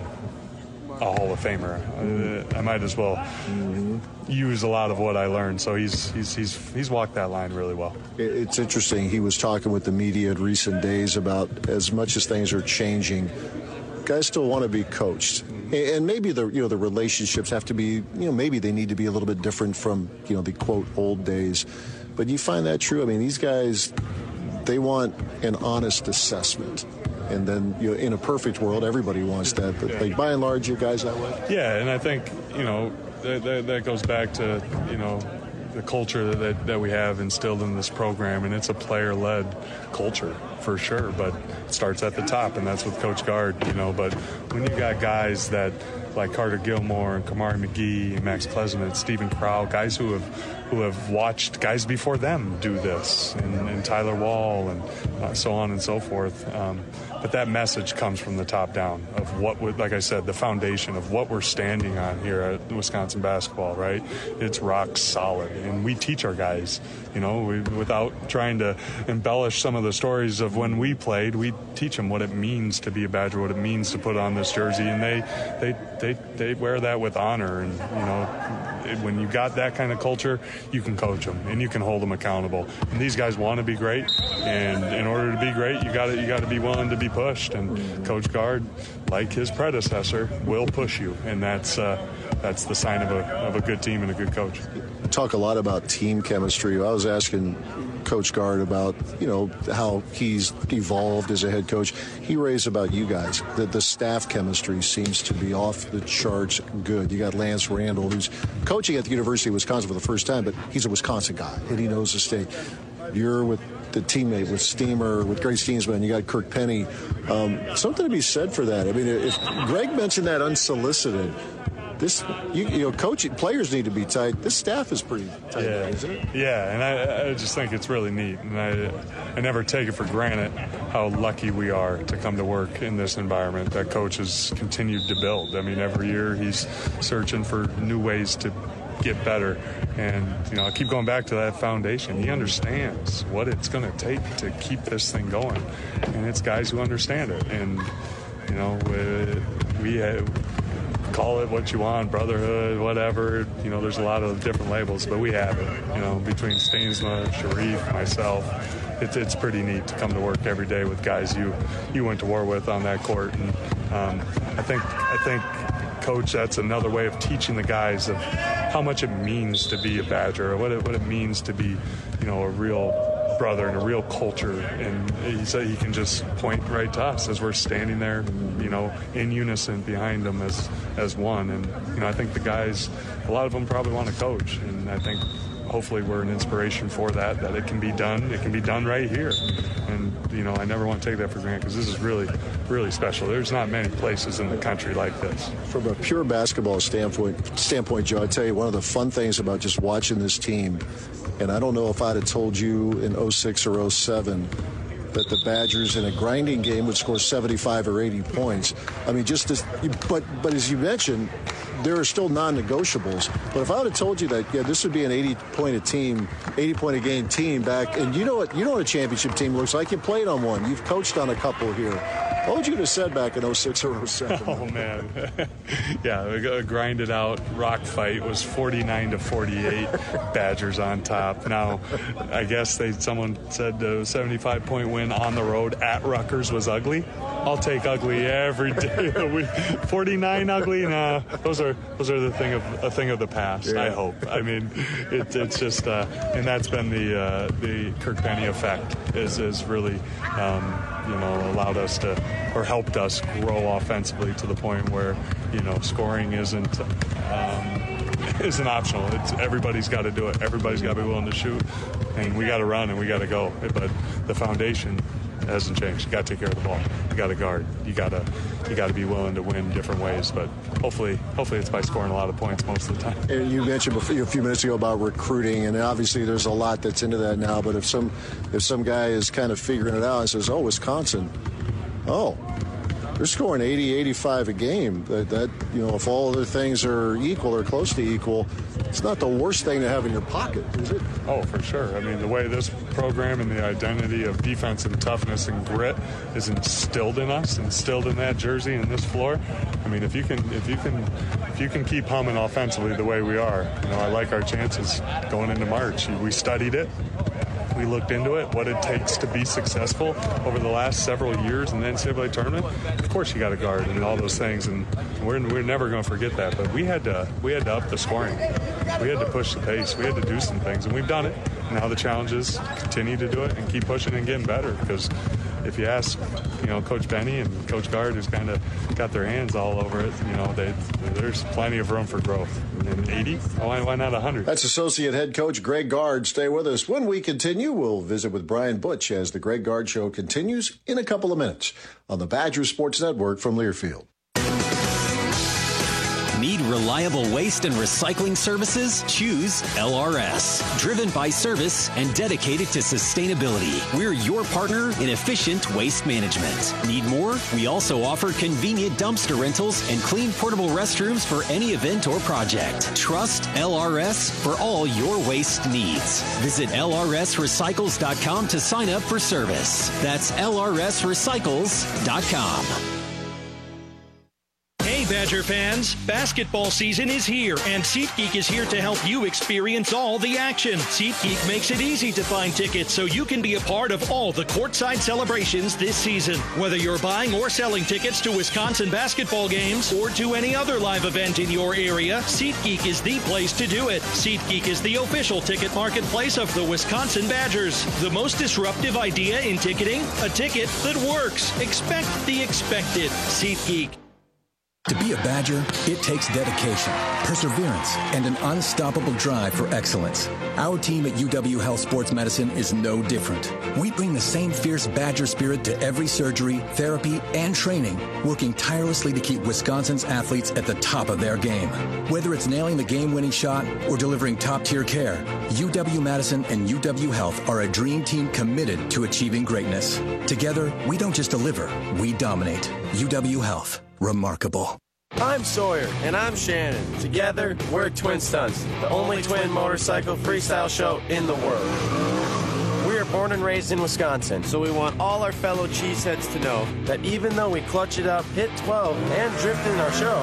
a Hall of Famer. Uh, I might as well mm-hmm. use a lot of what I learned. So he's he's he's he's walked that line really well. It's interesting. He was talking with the media in recent days about as much as things are changing, guys still want to be coached. And maybe the you know the relationships have to be, you know, maybe they need to be a little bit different from, you know, the quote old days. But you find that true? I mean, these guys, they want an honest assessment. And then, you know, in a perfect world, everybody wants that. But like, by and large, you guys that way? Yeah, and I think, you know, that, that, that goes back to, you know, the culture that, that we have instilled in this program, and it's a player-led culture for sure, but it starts at the top, and that's with Coach Gard, you know. But when you got guys that like Carter Gilmore and Kamari McGee and Max Klesmit, Stephen Crow, guys who have who have watched guys before them do this, and, and Tyler Wall, and uh, so on and so forth. Um, but that message comes from the top down of what, would, like I said, the foundation of what we're standing on here at Wisconsin basketball, right? It's rock solid. And we teach our guys, you know, we, without trying to embellish some of the stories of when we played, we teach them what it means to be a Badger, what it means to put on this jersey. And they, they, they, they wear that with honor. And, you know, when you got that kind of culture, you can coach them and you can hold them accountable. And these guys want to be great, and in order to be great, you got to you got to be willing to be pushed. And Coach Gard, like his predecessor, will push you, and that's uh, that's the sign of a of a good team and a good coach. Talk a lot about team chemistry. I was asking Coach Gard about, you know, how he's evolved as a head coach. He raised about you guys that the staff chemistry seems to be off the charts good. You got Lance Randall, who's coaching at the University of Wisconsin for the first time, but he's a Wisconsin guy and he knows the state. You're with the teammate with Steamer, with Greg Steensman, you got Kirk Penny. Um, something to be said for that. I mean, if Greg mentioned that unsolicited, this, you, you know, coaching players need to be tight. This staff is pretty tight, yeah. isn't it? Yeah, and I, I just think it's really neat, and I, I never take it for granted how lucky we are to come to work in this environment that Coach has continued to build. I mean, every year he's searching for new ways to get better, and you know, I keep going back to that foundation. He understands what it's going to take to keep this thing going, and it's guys who understand it. And you know, we. we have, call it what you want, brotherhood, whatever. You know, there's a lot of different labels, but we have it. You know, between Stainsma, Sharif, myself, it's it's pretty neat to come to work every day with guys you you went to war with on that court. And um, I think I think, Coach, that's another way of teaching the guys of how much it means to be a Badger, or what it, what it means to be, you know, a real brother and a real culture. And he said he can just point right to us as we're standing there, you know, in unison behind him as as one. And you know, I think the guys, a lot of them probably want to coach, and I think hopefully we're an inspiration for that, that it can be done. It can be done right here. And, you know, I never want to take that for granted, because this is really, really special. There's not many places in the country like this. From a pure basketball standpoint, standpoint, Joe, I tell you, one of the fun things about just watching this team, and I don't know if I'd have told you in oh six or oh seven that the Badgers in a grinding game would score seventy-five or eighty points. I mean, just as, but, but as you mentioned, there are still non-negotiables. But if I would have told you that, yeah, this would be an eighty-point a team, eighty-point a game team back, and you know what, you know what a championship team looks like. You played on one. You've coached on a couple here. What would you have said back in oh six or oh seven? Oh, man. Yeah, a grinded out rock fight was forty-nine to forty-eight, Badgers on top. Now, I guess they someone said the seventy-five point win on the road at Rutgers was ugly. I'll take ugly every day of the week. forty-nine ugly? Nah, those are those are the thing of a thing of the past. Yeah. I hope. I mean, it, it's just, uh, and that's been the uh, the Kirk Benny effect. Is is really, um, you know, allowed us to, or helped us grow offensively to the point where, you know, scoring isn't um, isn't optional. It's everybody's got to do it. Everybody's got to be willing to shoot, and we got to run and we got to go. But the foundation hasn't changed. You got to take care of the ball. You got to guard. You got to you got to be willing to win different ways. But hopefully, hopefully it's by scoring a lot of points most of the time. And you mentioned before, a few minutes ago about recruiting, and obviously there's a lot that's into that now. But if some if some guy is kind of figuring it out and says, "Oh, Wisconsin, oh, they're scoring eighty, eighty-five a game," that, that you know, if all other things are equal or close to equal, it's not the worst thing to have in your pocket, is it? Oh, for sure. I mean, the way this program and the identity of defense and toughness and grit is instilled in us, instilled in that jersey and this floor. I mean, if you can, if you can, if you can keep humming offensively the way we are, you know, I like our chances going into March. We studied it. We looked into it, what it takes to be successful over the last several years in the N C double A tournament. Of course, you got to guard and all those things, and we're we're never going to forget that. But we had to we had to up the scoring. We had to push the pace. We had to do some things, and we've done it. Now the challenge is continue to do it and keep pushing and getting better. Because if you ask, you know, Coach Benny and Coach Gard, who's kind of got their hands all over it, you know, they, there's plenty of room for growth. And eighty, why, why not one hundred? That's Associate Head Coach Greg Gard. Stay with us. When we continue, we'll visit with Brian Butch as the Greg Gard Show continues in a couple of minutes on the Badgers Sports Network from Learfield. Need reliable waste and recycling services? Choose L R S. Driven by service and dedicated to sustainability. We're your partner in efficient waste management. Need more? We also offer convenient dumpster rentals and clean portable restrooms for any event or project. Trust L R S for all your waste needs. Visit L R S recycles dot com to sign up for service. That's L R S recycles dot com. Hey, Badger fans, basketball season is here, and SeatGeek is here to help you experience all the action. SeatGeek makes it easy to find tickets so you can be a part of all the courtside celebrations this season. Whether you're buying or selling tickets to Wisconsin basketball games or to any other live event in your area, SeatGeek is the place to do it. SeatGeek is the official ticket marketplace of the Wisconsin Badgers. The most disruptive idea in ticketing? A ticket that works. Expect the expected. SeatGeek. To be a Badger, it takes dedication, perseverance, and an unstoppable drive for excellence. Our team at U W Health Sports Medicine is no different. We bring the same fierce Badger spirit to every surgery, therapy, and training, working tirelessly to keep Wisconsin's athletes at the top of their game. Whether it's nailing the game-winning shot or delivering top-tier care, U W Madison and U W Health are a dream team committed to achieving greatness. Together, we don't just deliver, we dominate. U W Health. Remarkable. I'm Sawyer. And I'm Shannon. Together, we're Twin Stunts, the only twin motorcycle freestyle show in the world. We are born and raised in Wisconsin, so we want all our fellow cheeseheads to know that even though we clutch it up, hit twelve, and drift in our show,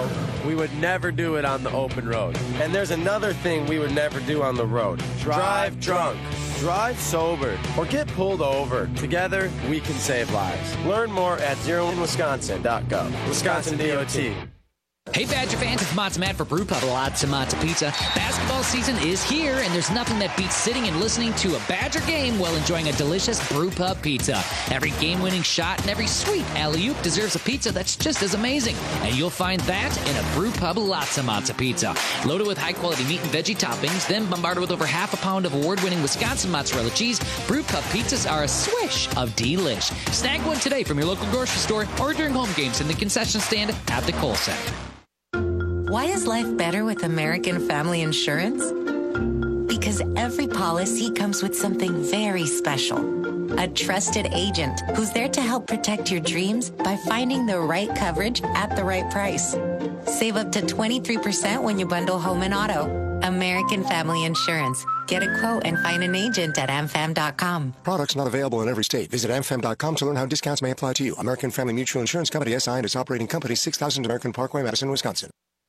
we would never do it on the open road. And there's another thing we would never do on the road. Drive drunk. Drive sober. Or get pulled over. Together, we can save lives. Learn more at zero in wisconsin dot gov. Wisconsin D O T. Hey Badger fans, it's Mott's Matt for Brew Pub Lots of Mott's Pizza. Basketball season is here, and there's nothing that beats sitting and listening to a Badger game while enjoying a delicious Brew Pub pizza. Every game-winning shot and every sweet alley-oop deserves a pizza that's just as amazing, and you'll find that in a Brew Pub Lots of Mott's Pizza. Loaded with high-quality meat and veggie toppings, then bombarded with over half a pound of award-winning Wisconsin mozzarella cheese, Brew Pub pizzas are a swish of delish. Snag one today from your local grocery store or during home games in the concession stand at the Kohl Center. Why is life better with American Family Insurance? Because every policy comes with something very special. A trusted agent who's there to help protect your dreams by finding the right coverage at the right price. Save up to twenty-three percent when you bundle home and auto. American Family Insurance. Get a quote and find an agent at am fam dot com. Products not available in every state. Visit am fam dot com to learn how discounts may apply to you. American Family Mutual Insurance Company, S I and its operating company, six thousand American Parkway, Madison, Wisconsin.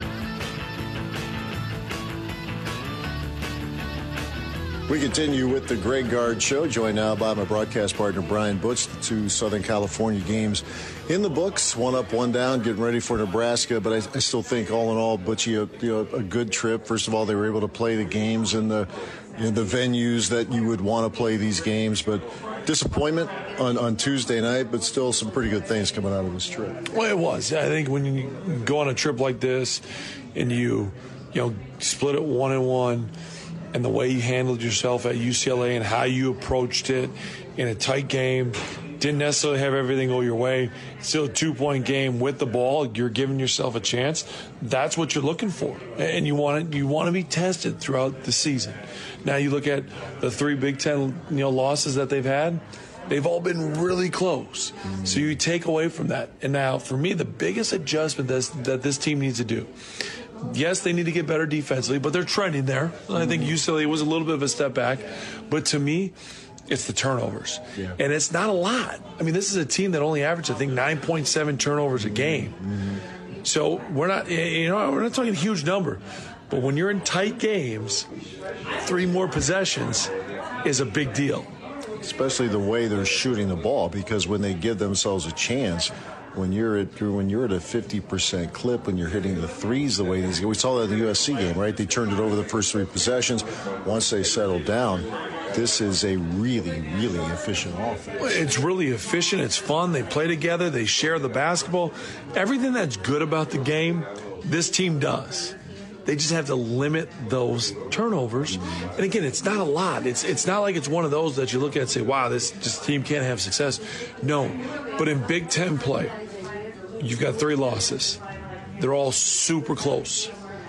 We continue with the Greg Gard Show, joined now by my broadcast partner, Brian Butch. The two Southern California games in the books, one up, one down, getting ready for Nebraska. But I, I still think, all in all, Butchie, a, you know, a good trip. First of all, they were able to play the games in the, you know, the venues that you would want to play these games. But disappointment on, on Tuesday night, but still some pretty good things coming out of this trip. Well, it was. I think when you go on a trip like this and you, you know, split it one and one, and the way you handled yourself at U C L A and how you approached it in a tight game, didn't necessarily have everything go your way, still a two-point game with the ball, you're giving yourself a chance. That's what you're looking for, and you want to, you want to be tested throughout the season. Now you look at the three Big Ten, you know, losses that they've had. They've all been really close. Mm-hmm. So you take away from that. And now, for me, the biggest adjustment that's, that this team needs to do, yes, they need to get better defensively, but they're trending there. I think U C L A was a little bit of a step back. But to me, it's the turnovers. Yeah. And it's not a lot. I mean, this is a team that only averaged, I think, nine point seven turnovers a game. Mm-hmm. So we're not, you know, we're not talking a huge number. But when you're in tight games, three more possessions is a big deal. Especially the way they're shooting the ball, because when they give themselves a chance, when you're at when you're at a fifty percent clip, when you're hitting the threes the way these, we saw that in the U S C game, right? They turned it over the first three possessions. Once they settled down, this is a really, really efficient offense. It's really efficient. It's fun. They play together. They share the basketball. Everything that's good about the game, this team does. They just have to limit those turnovers. And again, it's not a lot. It's it's not like it's one of those that you look at and say, wow, this, this team can't have success. No. But in Big Ten play, you've got three losses. They're all super close.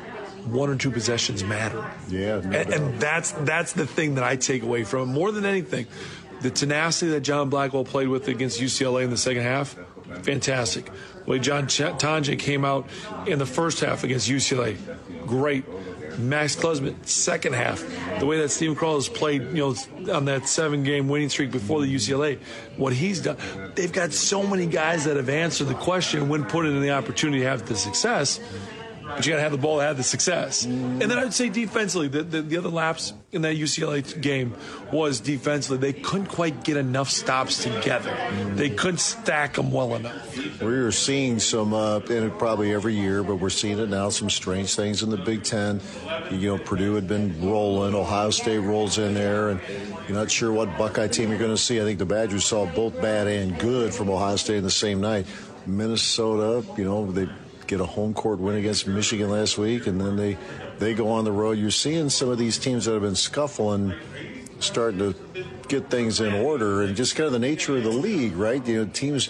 One or two possessions matter. Yeah. No and, and that's that's the thing that I take away from it. More than anything, the tenacity that John Blackwell played with against U C L A in the second half, fantastic. The way John Ch- Tonje came out in the first half against U C L A, great. Max Klesmit, second half. The way that Steven Crowell played, you know, on that seven-game winning streak before the U C L A, what he's done. They've got so many guys that have answered the question when put in the opportunity to have the success. But you got to have the ball to have the success. And then I would say defensively, the, the, the other lapse in that U C L A game was defensively. They couldn't quite get enough stops together. They couldn't stack them well enough. We're seeing some, uh, and probably every year, but we're seeing it now, some strange things in the Big Ten. You know, Purdue had been rolling. Ohio State rolls in there, and you're not sure what Buckeye team you're going to see. I think the Badgers saw both bad and good from Ohio State in the same night. Minnesota, you know, they get a home court win against Michigan last week, and then they they go on the road. You're seeing some of these teams that have been scuffling starting to get things in order, and just kind of the nature of the league, right? You know, teams,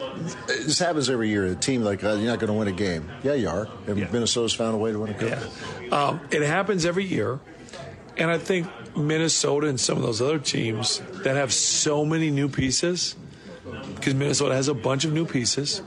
this happens every year. A team like, uh, you're not going to win a game. Yeah, you are. And yeah. Minnesota's found a way to win a game. Yeah. Um, it happens every year, and I think Minnesota and some of those other teams that have so many new pieces, because Minnesota has a bunch of new pieces,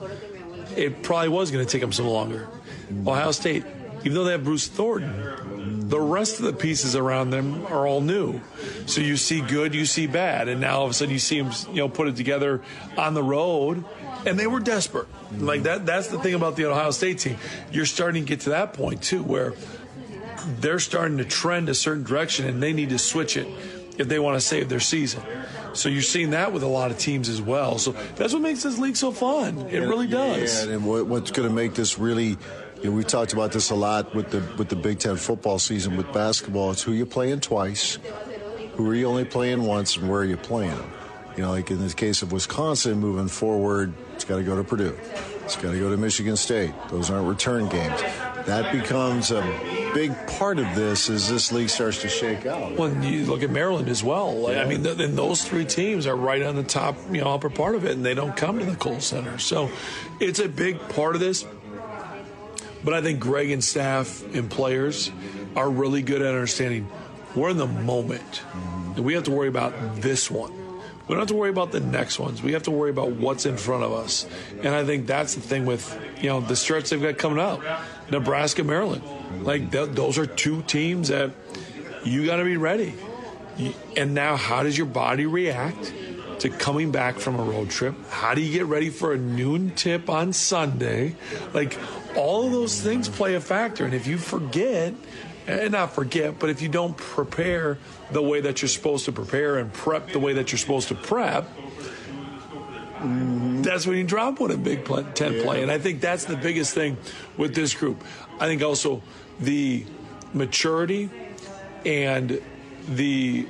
it probably was going to take them some longer. Ohio State, even though they have Bruce Thornton, the rest of the pieces around them are all new. So you see good, you see bad, and now all of a sudden you see them, you know, put it together on the road, And they were desperate. Mm-hmm. Like that. That's the thing about the Ohio State team. You're starting to get to that point, too, where they're starting to trend a certain direction, and they need to switch it if they want to save their season. So you're seeing that with a lot of teams as well. So that's what makes this league so fun. It really does. Yeah, and what, what's going to make this really, you know, we talked about this a lot with the with the Big Ten football season with basketball. It's who you're playing twice, who are you only playing once, and where are you playing them. You know, like in the case of Wisconsin, moving forward, it's got to go to Purdue. It's got to go to Michigan State. Those aren't return games. That becomes a big part of this as this league starts to shake out. Well, you look at Maryland as well. Like, Yeah. I mean, th- then those three teams are right on the top, you know, upper part of it, and they don't come to the Kohl Center. So it's a big part of this. But I think Greg and staff and players are really good at understanding we're in the moment. And we have to worry about this one. We don't have to worry about the next ones. We have to worry about what's in front of us. And I think that's the thing with, you know, the stretch they've got coming up. Nebraska, Maryland. Like, th- those are two teams that you got to be ready. You, and now how does your body react to coming back from a road trip? How do you get ready for a noon tip on Sunday? Like, all of those things play a factor. And if you forget, and not forget, but if you don't prepare the way that you're supposed to prepare and prep the way that you're supposed to prep, mm-hmm. that's when you drop one in Big Ten yeah. play. And I think that's the biggest thing with this group. I think also the maturity and the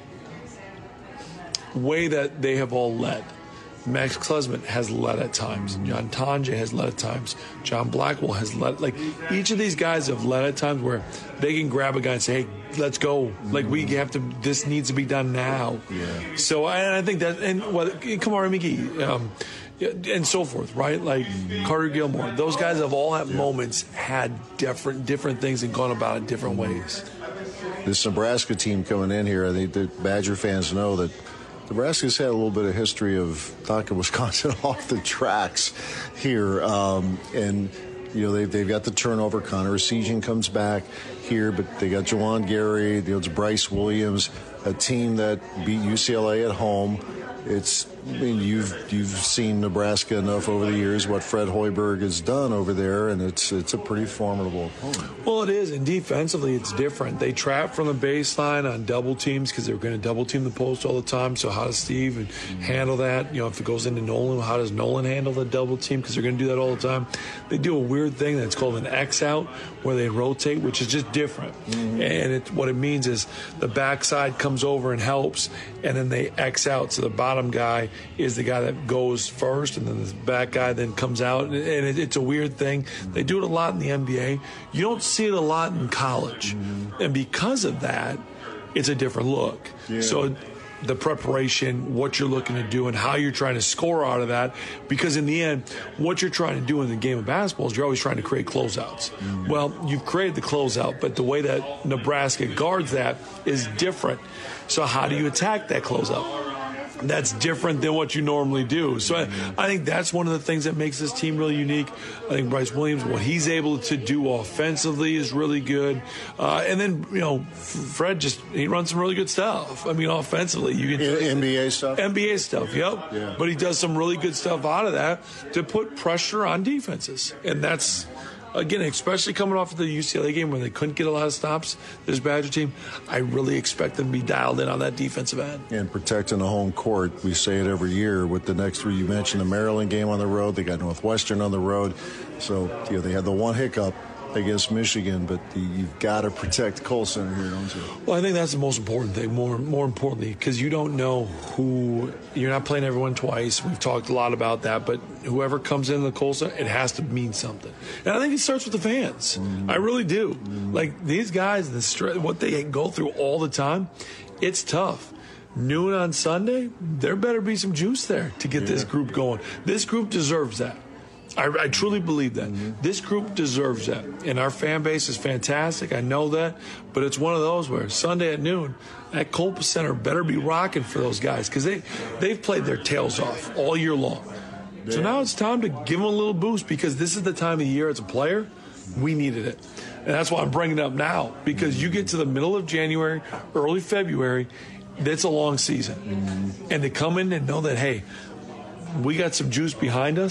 way that they have all led. Max Klesman has led at times. John Tonje has led at times. John Blackwell has led. Like, each of these guys have led at times where they can grab a guy and say, hey, let's go. Like, we have to, this needs to be done now. Yeah. So I, I think that, and well, Kamari McGee, um, and so forth, right? Like Carter Gilmore. Those guys have all at yeah. moments had different, different things and gone about it different ways. This Nebraska team coming in here, I think the Badger fans know that Nebraska's had a little bit of history of knocking Wisconsin off the tracks here. Um, and, you know, they've, they've got the turnover. Connor Essegian comes back here, but they got Juwan Gary, you know, it's Bryce Williams, a team that beat U C L A at home. It's, I mean, you've you've seen Nebraska enough over the years what Fred Hoiberg has done over there, and it's it's a pretty formidable opponent. Well, it is, and defensively it's different. They trap from the baseline on double teams because they're going to double team the post all the time. So how does Steve and mm-hmm. handle that? You know, if it goes into Nolan, how does Nolan handle the double team? Because they're going to do that all the time. They do a weird thing that's called an X out, where they rotate, which is just different. Mm-hmm. And it, what it means is the backside comes over and helps, and then they X out. So the bottom guy is the guy that goes first, and then the back guy then comes out. And it, it's a weird thing. They do it a lot in the N B A. You don't see it a lot in college. Mm-hmm. And because of that, it's a different look. Yeah. So the preparation, what you're looking to do, and how you're trying to score out of that. Because in the end, what you're trying to do in the game of basketball is you're always trying to create closeouts. Mm-hmm. Well, you've created the closeout, but the way that Nebraska guards that is different. So how do you attack that closeout? That's different than what you normally do. So I, I think that's one of the things that makes this team really unique. I think Bryce Williams, what he's able to do offensively is really good. Uh, and then, you know, Fred just, he runs some really good stuff. I mean, offensively. You can N B A stuff? N B A stuff, yep. Yeah. But he does some really good stuff out of that to put pressure on defenses. And that's, again, especially coming off of the U C L A game where they couldn't get a lot of stops, this Badger team, I really expect them to be dialed in on that defensive end. And protecting the home court, we say it every year with the next three. You mentioned the Maryland game on the road. They got Northwestern on the road. So, you know, they had the one hiccup against Michigan, but the, you've got to protect Kohl Center here, don't you? Well, I think that's the most important thing, more more importantly, because you don't know who, you're not playing everyone twice. We've talked a lot about that, but whoever comes into the Kohl Center, it has to mean something. And I think it starts with the fans. Mm-hmm. I really do. Mm-hmm. Like, these guys, the stress, what they go through all the time, it's tough. Noon on Sunday, there better be some juice there to get yeah. this group going. This group deserves that. I, I truly believe that. Mm-hmm. This group deserves that. And our fan base is fantastic. I know that. But it's one of those where Sunday at noon, that Kohl Center better be rocking for those guys because they, they've played their tails off all year long. Yeah. So now it's time to give them a little boost because this is the time of the year as a player, we needed it. And that's why I'm bringing it up now because you get to the middle of January, early February, that's a long season. Mm-hmm. And to come in and know that, hey, we got some juice behind us.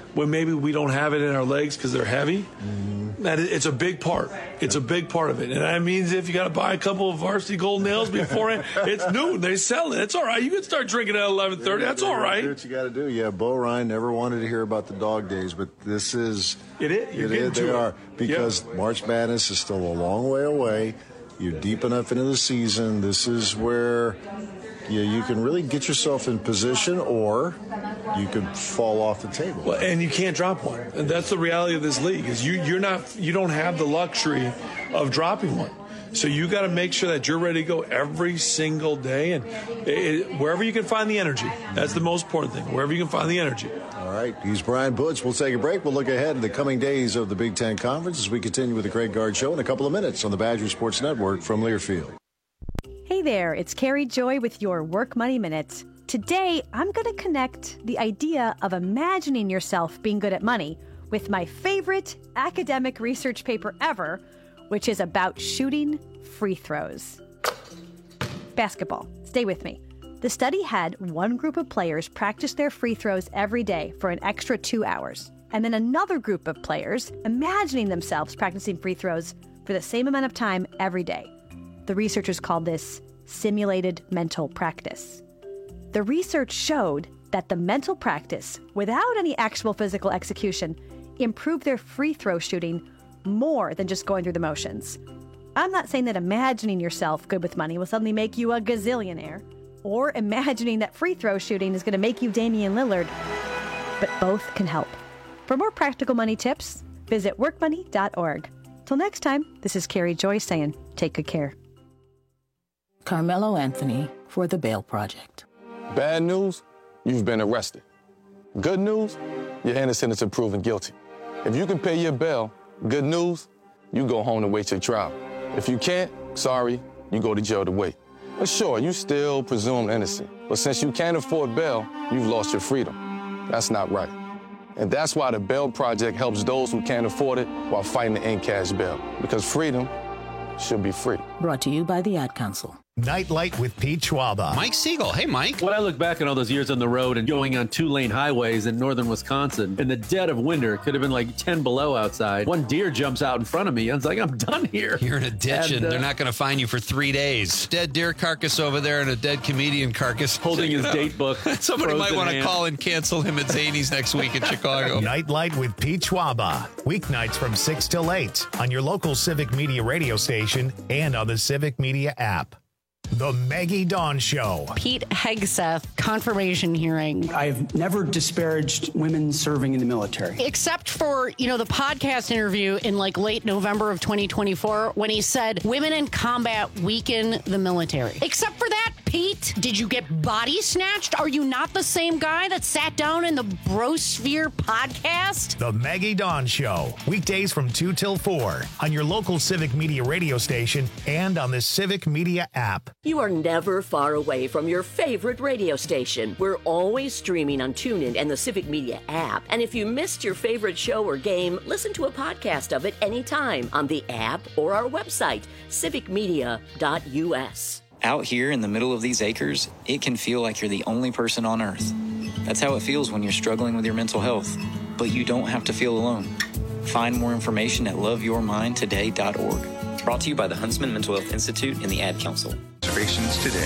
when maybe we don't have it in our legs because they're heavy. Mm-hmm. That it's a big part. It's a big part of it. And that means if you got to buy a couple of Varsity Golden Ales beforehand, it's noon. They sell it. It's all right. You can start drinking at eleven thirty. That's all right. Do what you got to do. Yeah, Bo Ryan never wanted to hear about the dog days, but this is it. Is You're it is. They it. are because yep. March Madness is still a long way away. You're deep enough into the season. This is where you, you can really get yourself in position, or you could fall off the table. Well, and you can't drop one. And that's the reality of this league. Is you you're not you don't have the luxury of dropping one. So you got to make sure that you're ready to go every single day, and it, it, wherever you can find the energy. That's the most important thing. Wherever you can find the energy. All right. He's Brian Butch. We'll take a break. We'll look ahead to the coming days of the Big Ten Conference as we continue with the Greg Gard Show in a couple of minutes on the Badger Sports Network from Learfield. Hey there, it's Carrie Joy with your Work Money Minute. Today, I'm going to connect the idea of imagining yourself being good at money with my favorite academic research paper ever, which is about shooting free throws. Basketball. Stay with me. The study had one group of players practice their free throws every day for an extra two hours, and then another group of players imagining themselves practicing free throws for the same amount of time every day. The researchers called this simulated mental practice. The research showed that the mental practice, without any actual physical execution, improved their free throw shooting more than just going through the motions. I'm not saying that imagining yourself good with money will suddenly make you a gazillionaire, or imagining that free throw shooting is going to make you Damian Lillard, but both can help. For more practical money tips, visit work money dot org. Till next time, this is Carrie Joy saying, take good care. Carmelo Anthony for the Bail Project. Bad news, you've been arrested. Good news, you're innocent until proven guilty. If you can pay your bail, good news, you go home and wait your trial. If you can't, sorry, you go to jail to wait. But sure, you still presumed innocent. But since you can't afford bail, you've lost your freedom. That's not right. And that's why the Bail Project helps those who can't afford it while fighting to end cash bail. Because freedom should be free. Brought to you by the Ad Council. Nightlight with Pete Schwaba. Mike Siegel. Hey, Mike. When I look back on all those years on the road and going on two-lane highways in northern Wisconsin, in the dead of winter, it could have been like ten below outside. One deer jumps out in front of me. I was like, I'm done here. You're in a ditch, and, and uh, they're not going to find you for three days. Dead deer carcass over there and a dead comedian carcass. Holding his date book. Somebody might want to call and cancel him at Zany's next week in Chicago. Nightlight with Pete Schwaba. Weeknights from six till eight on your local Civic Media radio station and on the Civic Media app. The Maggie Dawn Show. Pete Hegseth, confirmation hearing. I've never disparaged women serving in the military. Except for, you know, the podcast interview in like late November of twenty twenty-four when he said women in combat weaken the military. Except for that, Pete, did you get body snatched? Are you not the same guy that sat down in the Brosphere podcast? The Maggie Dawn Show. Weekdays from two till four on your local Civic Media radio station and on the Civic Media app. You are never far away from your favorite radio station. We're always streaming on TuneIn and the Civic Media app. And if you missed your favorite show or game, listen to a podcast of it anytime on the app or our website, civic media dot u s. Out here in the middle of these acres, it can feel like you're the only person on Earth. That's how it feels when you're struggling with your mental health. But you don't have to feel alone. Find more information at love your mind today dot org. Brought to you by the Huntsman Mental Health Institute and the Ad Council. Reservations today.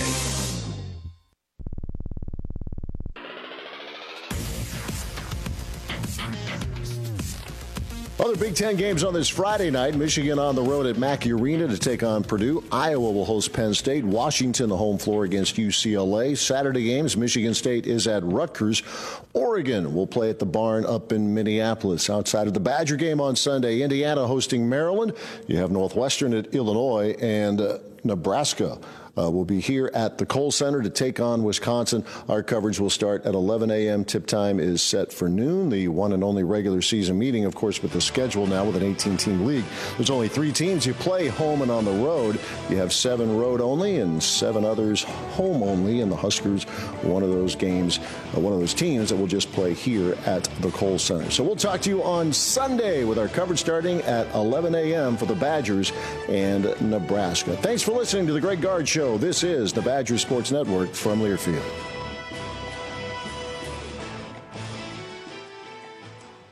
Other Big Ten games on this Friday night. Michigan on the road at Mackey Arena to take on Purdue. Iowa will host Penn State. Washington, the home floor against U C L A. Saturday games, Michigan State is at Rutgers. Oregon will play at the Barn up in Minneapolis. Outside of the Badger game on Sunday, Indiana hosting Maryland. You have Northwestern at Illinois, and uh, Nebraska Uh, will be here at the Kohl Center to take on Wisconsin. Our coverage will start at eleven a.m. Tip time is set for noon. The one and only regular season meeting, of course, with the schedule now with an eighteen-team league. There's only three teams. You play home and on the road. You have seven road only and seven others home only. And the Huskers, one of those games, uh, one of those teams that will just play here at the Kohl Center. So we'll talk to you on Sunday with our coverage starting at eleven a.m. for the Badgers and Nebraska. Thanks for listening to the Greg Gard Show. This is the Badger Sports Network from Learfield.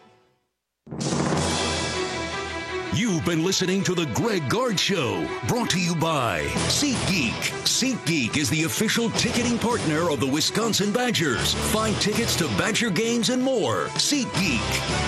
You've been listening to The Greg Gard Show, brought to you by SeatGeek. SeatGeek is the official ticketing partner of the Wisconsin Badgers. Find tickets to Badger games and more. SeatGeek.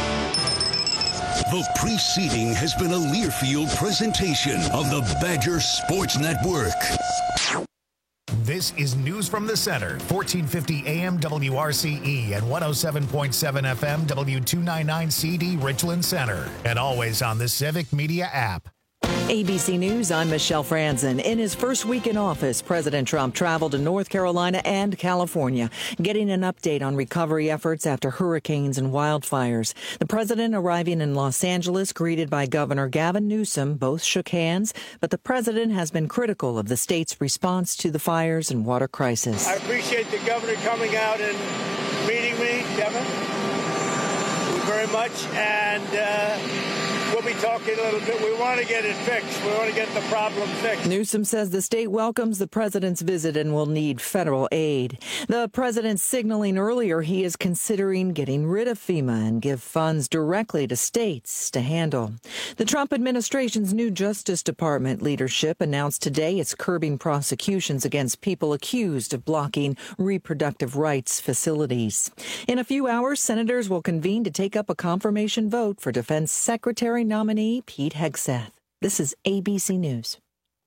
The preceding has been a Learfield presentation of the Badger Sports Network. This is News from the Center, fourteen fifty A M W R C E and one oh seven point seven F M W two ninety-nine C D Richland Center, and always on the Civic Media app. A B C News, I'm Michelle Franzen. In his first week in office, President Trump traveled to North Carolina and California, getting an update on recovery efforts after hurricanes and wildfires. The president arriving in Los Angeles, greeted by Governor Gavin Newsom. Both shook hands, but the president has been critical of the state's response to the fires and water crisis. I appreciate the governor coming out and meeting me, Kevin. Thank you very much. And, uh, we'll be talking a little bit. We want to get it fixed. We want to get the problem fixed. Newsom says the state welcomes the president's visit and will need federal aid. The president signaling earlier he is considering getting rid of FEMA and give funds directly to states to handle. The Trump administration's new Justice Department leadership announced today it's curbing prosecutions against people accused of blocking reproductive rights facilities. In a few hours, senators will convene to take up a confirmation vote for Defense Secretary nominee Pete Hegseth. This is A B C News.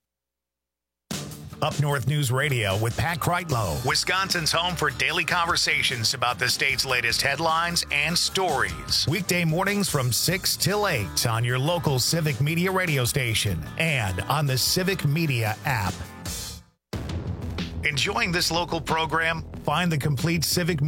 Up North News Radio with Pat Kreitlow, Wisconsin's home for daily conversations about the state's latest headlines and stories. Weekday mornings from six till eight on your local Civic Media radio station and on the Civic Media app. Enjoying this local program? Find the complete Civic